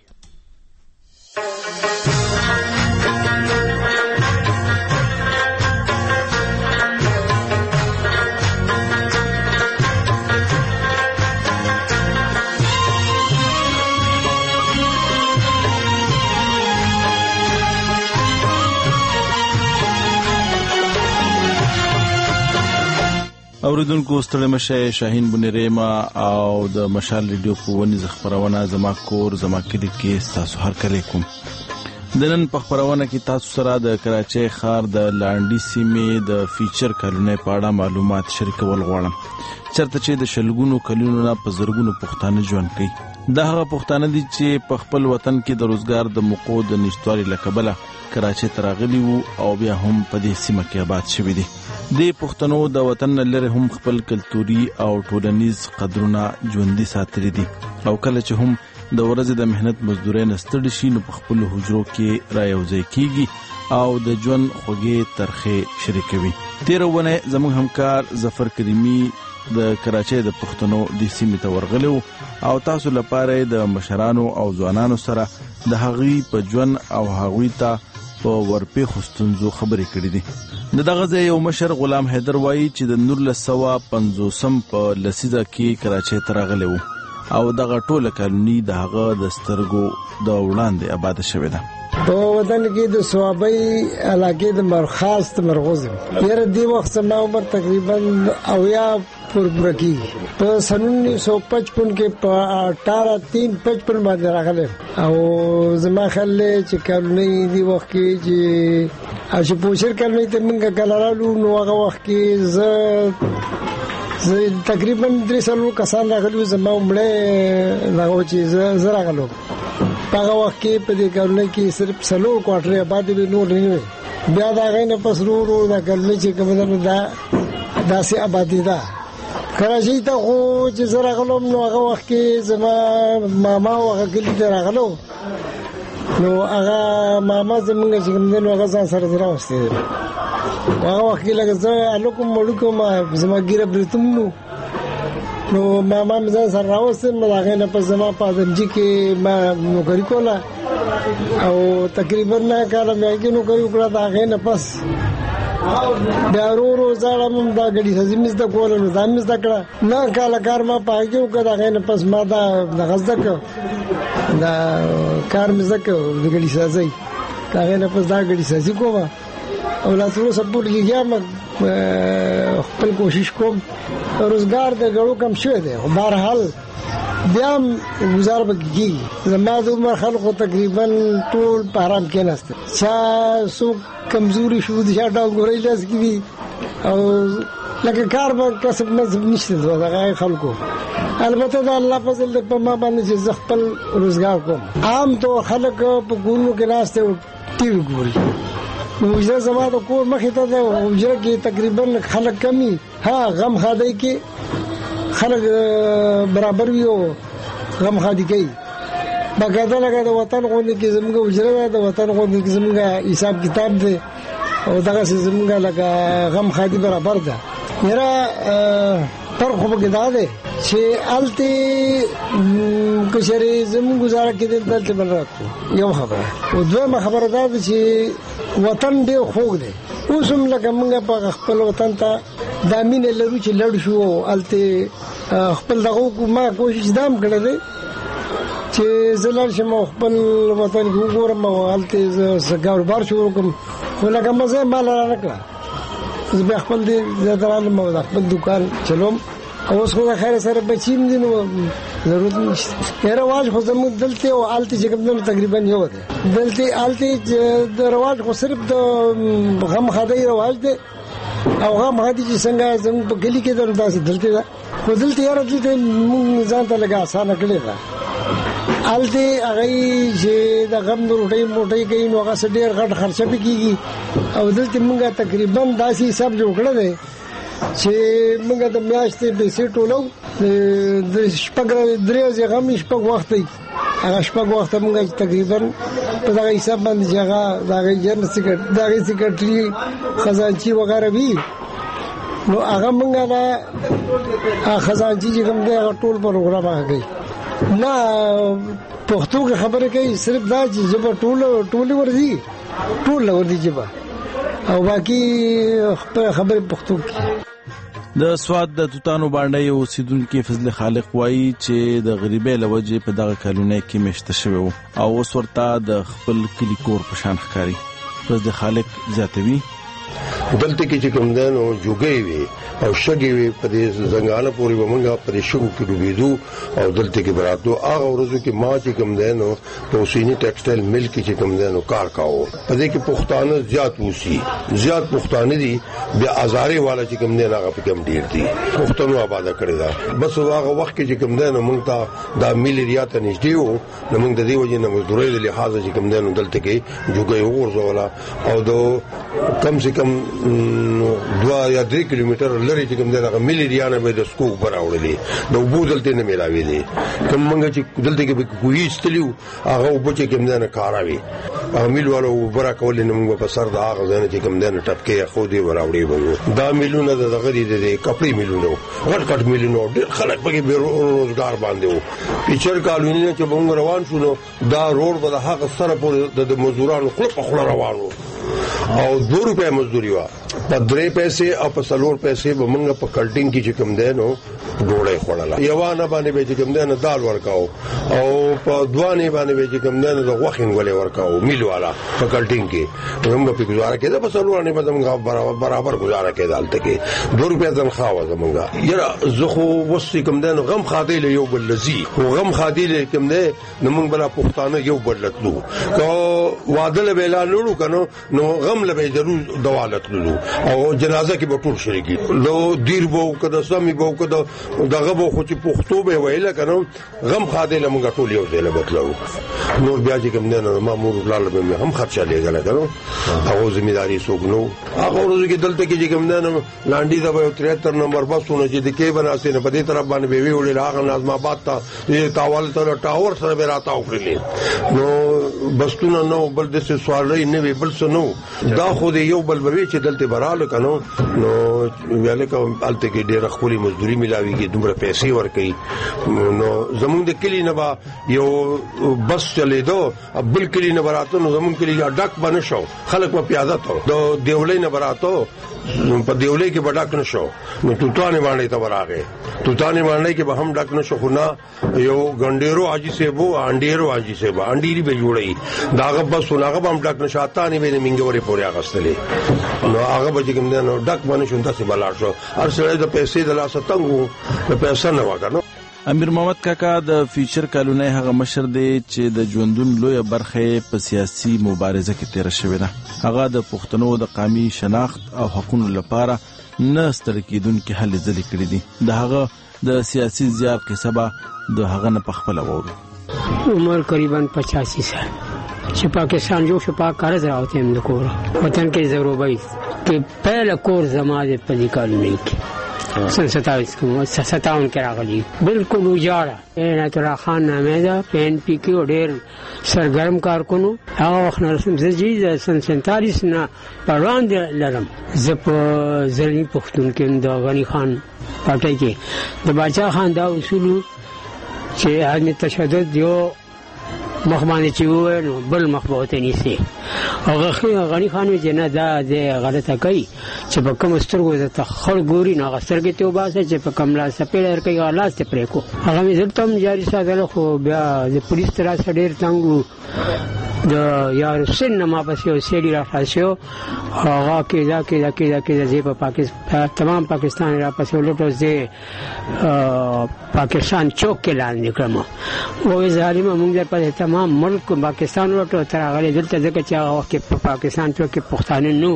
اوریدونکو ستړي مشه شاهین بنریما او د مشال ریډیو په ونیز خبرونه زما کور زما کلی کې تاسو هر کله کوم د نن په خبرونه کې تاسو سره د کراچۍ ښار د لانډي سیمې د فیچر کلونه په اړه معلومات شریکول غواړم چرته چې د شلګونو کلونو نه په زرګونو پښتانه ژوند کوي دا هغه پښتانه دي چې په خپل وطن کې د روزګار د موقعو د نشټوالي لکبله کراچۍ ته راغلي وو او بیا هم په دې سیمه کې آباد شوي دي د پښتنو د وطن لري هم خپل کلتوري او ټولنیز قدرونه ژوندۍ ساتلي دي او کله چې هم د ورځې د مهنت مزدورۍ نه ستړي شي نو په خپل حجرو کې رايوځي کیږي او د ژوند خوږې ترخې شریکوي. تیرونه زموږ همکار ظفر کریمی د کراچۍ د پښتنو د سیمې ته ورغلو او تاسو لپاره د مشرانو او ځوانانو سره د هغوی په ژوند او هغوی ته په ورپې خستونزو خبرې کړې دي. د دغه ځای یو مشر غلام حیدر وایي چې د نولس سوه پنځوسم په لسیزه کې کراچۍ ته راغلی و او دغه ټوله کالوني د هغه د سترګو د وړاندې آباد شوې ده. په وطن کې د صوابۍ علاقې د مرخاص مرغوز یره دی وخت ما عمر تقریبا اویا پر برکی په سن انیس سو پچپن کې په اٹھارہ تین پچپن باندې راغله او زما خل چې کالوني دی وخت کې چې اشه پوښر کالوني ته موږ کلارالو نو هغه وخت کې ز زه تقریبا درې سلو کسان راغلي زما عمره هغه چې زه راغلو په هغه وخت کې په دې کارونه کې صرف سلو کوارټر آباد به نور نه بیا دا غي نه پس ورو ورو دا کارونه چې کومه دا داسې آبادی ده. کراچۍ ته خو چې زه راغلم نو هغه وخت کې زما ماما هغه کلی ته راغلو نو هغه ماما زمونږ چې کوم نو هغه ځان سره راوستي هغه وخت کې لکه زه الکم ملکم زما ګیره برتم نو نو ماما مزه سره راوستل نو هغه نه په زما پادمجي کې ما نوکری کوله او تقریبا نه کاله مې کې نوکری وکړه دا هغه نه پس دا ورو ورو ځاړم دا غړي سزمیز د کول نو زمز د کړه نه کاله کار ما پاګیو کړه هغه نه پس ما دا د غزدک دا کار مې زکه د غړي سازي هغه نه پس دا غړي سازي کومه او لا ټول سپورټ کیږم خپل کوشش کوم روزګار د غړو کم شوی دی خو بهر حال بیا گزار بکیږي زما د عمر خلکو تقریبا ټول په حرام کې نهسته چا سو کمزوري شو د شاټ غوړی لاس کې او لکه کار به کسب نسب نشته دا خلکو البته دا الله فضل په ما باندې چې خپل روزګار کوم عام تو خلک په ګورو کې ناشته ټي وي ګوري وجره زما د کور مخې ته ده وجره کې تقریبا خلک کمی ها غم خادای کې خلک برابر وي او غم خادي کوي باقاعده لګا د وطن غونډه کې زموږ وجره د وطن غونډه کې زموږ حساب کتاب دی او دغه زموږ لګا غم خادي برابر ده میرا پر خو کې دا ده چې الته کشري زموږ گزاره کې دلته بل راځو یو خبره او دوه خبره ده چې وطن ډېر خوږ دی اوس هم لکه موږ په خپل وطن ته دا مینه لرو چې لړ شو الته خپل دغه ما کوشش دام کړی دی چې زلال شم خپل وطن کې وګورم او الته زګاور شروع کوم ولکه مزه مال را نکړه زه به خپل دې زدران مو خپل دکان چلوم اوس خو خیر سره بچیم دي نو ضرورت نشته رواج خو زموږ دلته او آلته چې کوم تقریبا یو ده دلته آلته د رواج خو صرف د غم خدای رواج ده او غم خدای چې څنګه زموږ په گلی کې درته دلته ده خو دلته یاره دلته موږ ځان ته لګا اسانه کړی ده آلته هغه چې د غم روټي موټي کوي نو هغه ډېر غټ خرچه کیږي او دلته موږ تقریبا داسې حساب جوړ کړی دی چې موږ د میاشتې پیسې ټولو د شپږ درې ورځې غم شپږ وخت دی هغه شپږ وخت موږ تقریبا په دغه حساب باندې چې هغه دغه جنرال سیکرټري دغه سیکرټري خزانچي وغیرہ وي نو هغه موږ دا خزانچي چې کوم دی هغه ټول پروګرام هغه نه پښتو کې خبره کوي صرف دا چې جبه ټول ټول ورځي ټول ورځي جبه او باقي خبره پښتو کې د سواد د توتانو باندې اوسیدونکو فضل خالق وایي چې د غریبۍ لوجې په دغه کلونه کې مشته شوی او اوس ورته د خپل کلی کور په شان ښکاري. فضل خالق زیاتوي دلته کې چې کوم دنو جوګي وي او شګي وي په دې زنګانه پورې ومنګه په شګو کې ډوبېدو او دلته کې براتو هغه ورځو کې ما چې کوم دنو په سینې ټیکسټایل مل کې چې کوم دنو کار کاوه په دې کې پښتانه زیات وسی زیات پښتانه دي بیا ازاري والا چې کوم دنو هغه په کوم ډیر دي پښتنو آباد کړی دا بس هغه وخت کې چې کوم دنو مونږ ته دا ملي ریاست نږدې وو نو موږ د دې وجې نه مزدوري د لحاظ چې کوم دنو دلته کې جوګي ورزولا او دو کم سے کم دوا یا درې کیلومتر لري چې کوم دغه ملي ریانه به د سکو براوړلې د وبو دلته نه ملاوي دي کوم موږ چې دلته کې کوی استلیو هغه وبو چې کوم دنه کاراوي هغه ملي والو برا کول نه موږ په سر د هغه ځنه چې کوم دنه ټپکې خو دې براوړې وو دا ملونه د غړي د کپړې ملونه غټ غټ ملونه ډېر خلک پکې به روزګار باندې وو پیچر کالونی چې موږ روان شو دا روډ به هغه سره په د مزدورانو خپل په خپل روانو او دو روپے مزدوری وا په درې پیسې او په څلور پیسې به موږ په کلټینګ کې چې کوم دینو ډوړې خوړله یوانه باندې به چې کوم دینو دال ورکاو او په دوانې باندې به چې کوم دینو د غوښین ولې ورکاو میل والا په کلټینګ کې موږ په گزاره کېده په څلور نه به موږ برابر برابر گزاره کېده الته کې دو روپے تنخواه و زمونږ یره زخه وسې کوم دینو غم خادي له یو بل لذي او غم خادي له کوم نه موږ بل پښتانه یو بدلتلو کو وادل ویلا نړو کنو نو غم له ضرور دوالت لولو او جنازه کې به ټول شریکی لو دیر بو کده سمي بو کده دغه بو خو چې پښتو به ویل کنه غم خاده لمغه ټول یو ځای لبتلو نور بیا چې کوم نه مامور لاله به هم خرچه لګل کنه هغه ځمېداري سوګنو هغه ورځ کې دلته کې چې کوم نه لاندې دا به تریهتر نمبر بسونه چې د کې بناسي نه په دې طرف باندې به ویول هغه نظم آباد ته تاول تر ټاور سره به راته وکړلې نو بسونه نو بل د څه سوال نه وی بل څه نو دا خو دې یو بل به چې دلته براله کنو نو ویل کوم الته کې ډېر خولي مزدوري ملاويږي دومره پیسې ورکړي نو زمونږ د کلی نه با یو بس چلے دو بل کلی نه براتو نو زمونږ کلی ډک باندې شو خلک په پیاده ته د دیولې نه براتو په دیولې کې بډاک نشو نو توتانه باندې ته وراغه توتانه باندې کې به هم ډک نشو خو نه یو ګنډيرو حاجی سیبو انډيرو حاجی سیبو انډيري به جوړي داغه بس وناغه هم ډک نشاته نه به منګوري پورې اغستلې نو هغه به کوم نه ډک باندې شونته سي بلار شو هر سره د پیسې د لاسه تنګو د پیسې نه وګڼو امیر محمد کاکا د فیوچر کالونی هغه مشر دی چې د ژوندون لوی برخه په سیاسي مبارزه کې تیر شوی ده هغه د پښتنو د قومي شناخت او حقوقو لپاره نه ستر کېدونکو هلې ځلې کړې دي د هغه د سیاسي زیار قصه به د هغه نه پخپل وورو عمر تقریبا پچاسی سال چې پاکستان جو شپه قرض راوته هم نکور وطن کې ضروري کې پہلا کور زماده په دې کالونی کې سن ستاویس کو ستاون کې راغلی بالکل وجاړه عنایت الله خان نامه ده پین پی کې ډېر سرګرم کارکونو هغه وخت نه رسم زجیز سن سنتالیس نه پروان دي لرم زپ زلمی پښتون کې د غنی خان پټای کې د باچا خان دا اصول چې هغه تشدد یو مخمانه چې وو بل مخبوته نيسي هغه غنی خان چې نه دا د غلطه کوي چې په کوم سترګو د تخړ ګوري نه غسترګې ته وباسه چې په کوم لاس پیلر کوي غلاس ته پرې کو هغه مې زلتم جاری ساتل خو بیا د پولیس تر سره ډیر څنګه د یار سن ما پسې سېډي را خاصو هغه کې دا کې دا کې دا کې د پاکستان تمام پاکستان را پسې ولټو زه پاکستان چوک کې لاندې کړم او ظالم موږ په تمام ملک پاکستان ورته تر هغه دلته ځکه چې هغه وخت په پاکستان کې پښتانه نو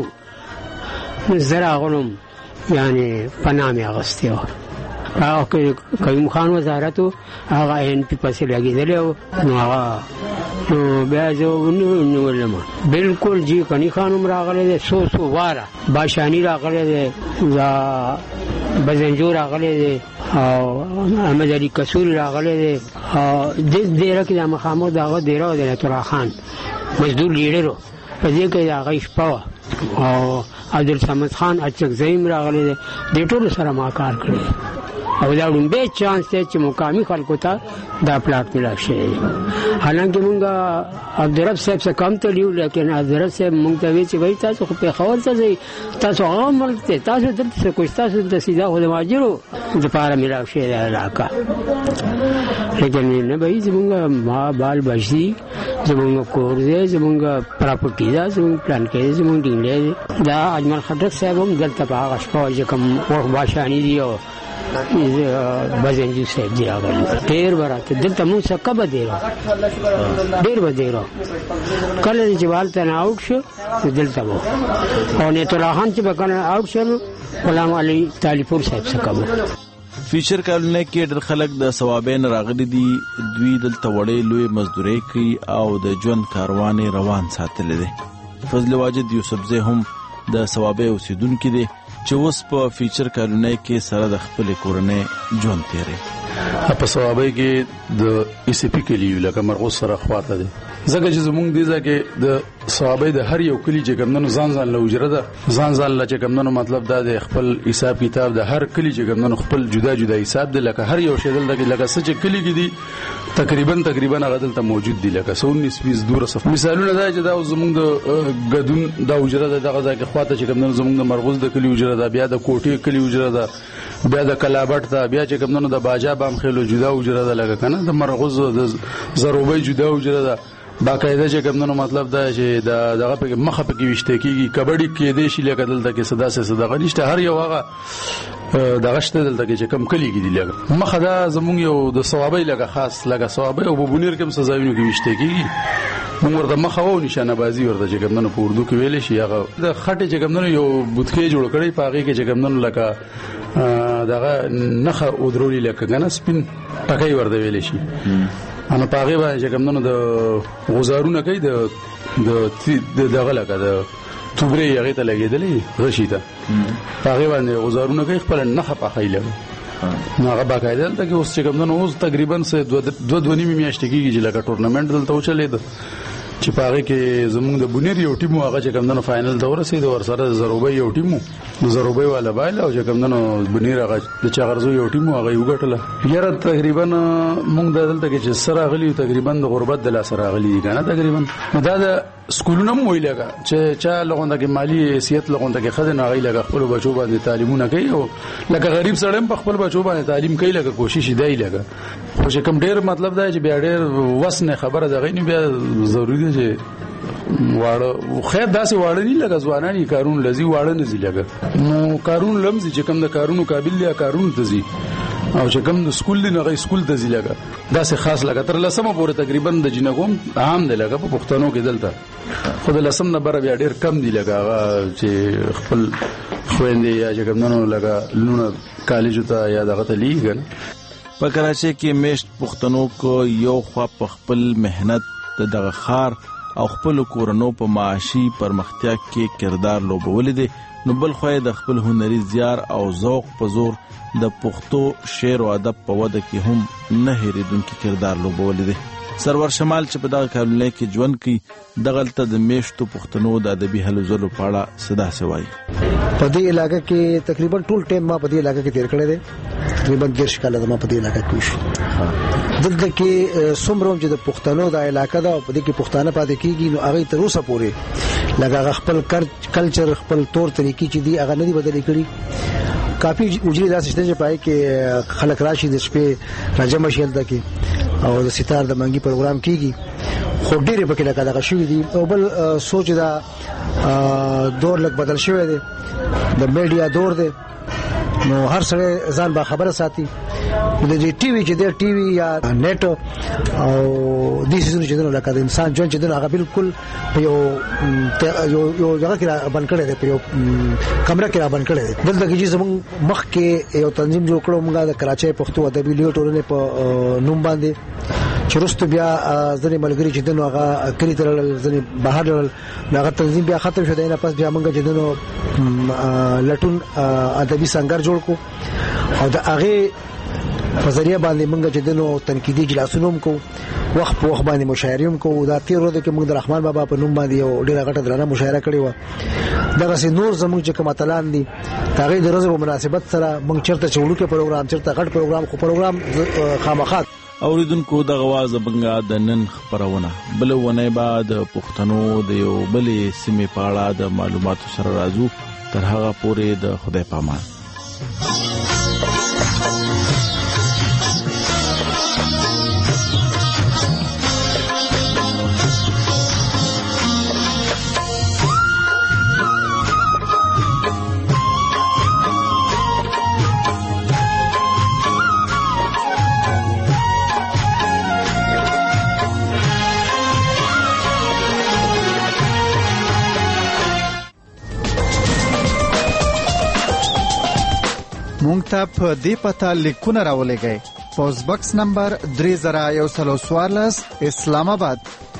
زرا غنم یعنی پنامه اغستیو هغه کوم خان وزارت هغه ان پی پسې لګیدل نو هغه نو بیا زه نو ولما بالکل جی کني خانم راغله سو سو واره باشانی راغله دا بزنجور راغله او احمد علي کسول راغله د دې راکې د مخامخ دغه ډیرو د تر خان مزدور لیډرو په دې کې هغه شپه او عبدالصمد خان اچک زیم راغله د ټولو سره ما کار کړی او دا لومبه چانس دی چې مقامي خلکو ته دا پلاټ ملا شي. حالانکه مونږ عبدالرب صاحب څخه کم تلیو لیکن عبدالرب صاحب مونږ ته وی چې وای تاسو خو په خبر ته ځئ تاسو عام ملک ته تاسو دلته کوم تاسو د سیدا خو د ماجرو د پاره ملا شي دا علاقه لیکن نه به زمونږ ما بال بچي زمونږ کور دی زمونږ پراپرټي دا زمونږ پلان کې زمونږ ډینګ دا اجمل خټک صاحب هم دلته په هغه شپه چې کوم وخت باشانی دی او بزنجي صاحب دی هغه ډېر ورته دلته مونږ څه کبه دی ډېر به دی کله چې والته نه اوټ شو دلته وو او نه ترخان چې بکنه اوټ شو غلام علي طالبپور صاحب څخه کبه فیچر کالونه کې ډېر خلک د ثوابین راغلي دي دوی دلته وړې لوی مزدوري کوي او د ژوند کاروان روان ساتل دي. فضل واجد یوسفزی هم د ثوابې اوسیدونکو دي چې اوس په فیچر کالونه کې سره د خپل کورنۍ ژوند تیري. په ثوابې کې د ای سی پی کلیو لکه مرغوز سره خواته دي زګه چې زمونږ دي ځکه د ثوابې د هر یو کلی چې کمندونو ځان ځان له وجره ده ځان ځان له چې کمندونو مطلب دا د خپل حساب کتاب د هر کلی چې کمندونو خپل جدا جدا حساب دي لکه هر یو شی دلته لکه څه چې کلی کې دي تقریبا تقریبا هغه دلته موجود دي لکه سونیس بیس دور صف مثالونه دا چې دا زمونږ د غدون د وجره دغه ځکه خواته چې کمندونو زمونږ د مرغوز د کلی وجره ده بیا د کوټې کلی وجره ده بیا د کلابټ ته بیا چې کمندونو د باجا بام خېلو جدا وجره ده لکه کنه د مرغوز د زروبې جدا وجره ده باقاعده چې کمونو مطلب دا چې دا دغه په مخه په کې وشته کیږي کبډي کې دې شي لکه دلته کې صدا سه صدا غنيشته هر یو هغه دغه شته دلته کې چې کم کلی کې دی لګ مخه دا زمونږ یو د ثوابې لګه خاص لګه ثوابې او بونیر کې سزاوینو کې وشته کیږي موږ ورته مخه و نشانه بازی ورته چې کمونو په اردو کې ویل شي هغه د خټه چې کمونو یو بوتکې جوړ کړی پاغي کې چې کمونو لکه دغه نخه او درولي لکه کنه سپین ټکای ورته ویل شي انا پاغه باندې کومنه د غزارونه کوي د د دغه لکه د توبري هغه ته لګیدلې غشیته پاغه باندې غزارونه کوي خپل نخه پخایله نو هغه باقاعده دلته کې اوس چې کومنه اوس تقریبا سه دوه دوه نیمه میاشتې کېږي چې لکه ټورنمنت دلته وچلید چې پاره کې زمونږ د بونیر یو ټیم هغه چې کومنه فائنل ته ورسېد ور سره زروبې یو ټیم د زروبې والا بایل او چې کومنه بونیر هغه د چاغرزو یو ټیم هغه یو غټله یاره تقریبا موږ دلته کې چې سره غلی تقریبا د غربت د لا سره غلی کنه تقریبا دا د سکولونه مو ویلګه چې چا لغونده کې مالی حیثیت لغونده کې خدای نه غي لګه خپل بچو باندې تعلیمونه کوي او لکه غریب سړی په خپل بچو باندې تعلیم کوي لکه کوشش دی لګه خو چې کوم ډیر مطلب دا چې بیا ډیر وسنه خبره ده غي نه بیا ضروری دی چې واړه خیر داسې واړه نه لګه ځوانانی کارون لذي واړه نه زی لګه نو کارون لمزي چې کوم د کارونو قابل دی کارون تزي او چې کوم د سکول دی نه غي سکول تزي لګه داسې خاص لګه تر لسمه پورې تقریبا د جنګوم عام دی لګه په پښتنو کې دلته خو د لسم نه بر بیا ډیر کم دی لګه چې خپل خويندې یا چې کوم نو لګه لونه کالج ته یا دغه ته لیګن په کراچۍ کې میشت پښتنو کو یو خوا په خپل مهنت دغه خار او خپل کورونو په معاشي پرمختیا کې کردار لوبول دي نو بل خو د خپل هنري زیار او ذوق په زور د پښتو شعر او ادب په وده کې هم نه هېریدونکي کردار لوبول دي. سرور شمال چې په دغه کالونه کې ژوند کوي دغلته د میشتو پښتنو د ادبي هلو ځلو په اړه صدا سوای په دې علاقې کې تقریبا ټول ټیم ما په دې علاقې کې تیر کړی دی تقریبا ګرش کاله ما په دې علاقې کې شو دلته کې څومره چې د پښتنو د علاقې دا په دې کې پښتانه پاتې کیږي نو هغه تر اوسه پورې لږه خپل کلچر خپل تور طریقې چې دی هغه نه دی بدلې کړی کافی اجري داسې شته چې پای کې خلک راشي د شپې راجم شیل دکې او د ستار د منګي پروګرام کیږي خو ډېر په کې لکه دغه شوی دی او بل سوچ دا دور لک بدل شوی دی د میډیا دور دی نو هر سره ځان با خبره ساتي د دې ټي وي چې د ټي وي یا نت او د سيزون چې د لکه د انسان ژوند چې د هغه بالکل یو یو یو ځای کې باندې کړی دی په یو کمره کې باندې کړی دی دلته کې چې زموږ مخ کې یو تنظیم جوړ کړو موږ د کراچۍ پښتو ادبي لیو ټولنې په نوم باندې چې رستو بیا ځنې ملګری چې دنو هغه کلی تر ځنې بهر لړل هغه تنظیم بیا ختم شو دی نه پس بیا موږ چې دنو لټون ادبي څنګه جوړ کو او د هغه په ذریعہ باندې موږ چې دنو تنقیدي جلسونه هم کو وخت په وخت باندې مشاعره هم کو دا تیر ورځ کې موږ د رحمان بابا په نوم باندې یو ډیره غټه درانه مشاعره کړې و دغه سي نور زموږ چې کوم اتلان دي هغه د ورځې په مناسبت سره موږ چرته چولوکه پروګرام چرته غټ پروګرام خو پروګرام خامخات اوریدونکو د غواز بنګا د نن خبرونه بلونه بعد پښتنو د یو بلې سیمې په اړه د معلوماتو سره راځو تر هغه پورې د خدای پامان. مونږ ته په دې پته لیکونه راولېږئ. پوسټ باکس نمبر درې زره یو سل چوارلس اسلام آباد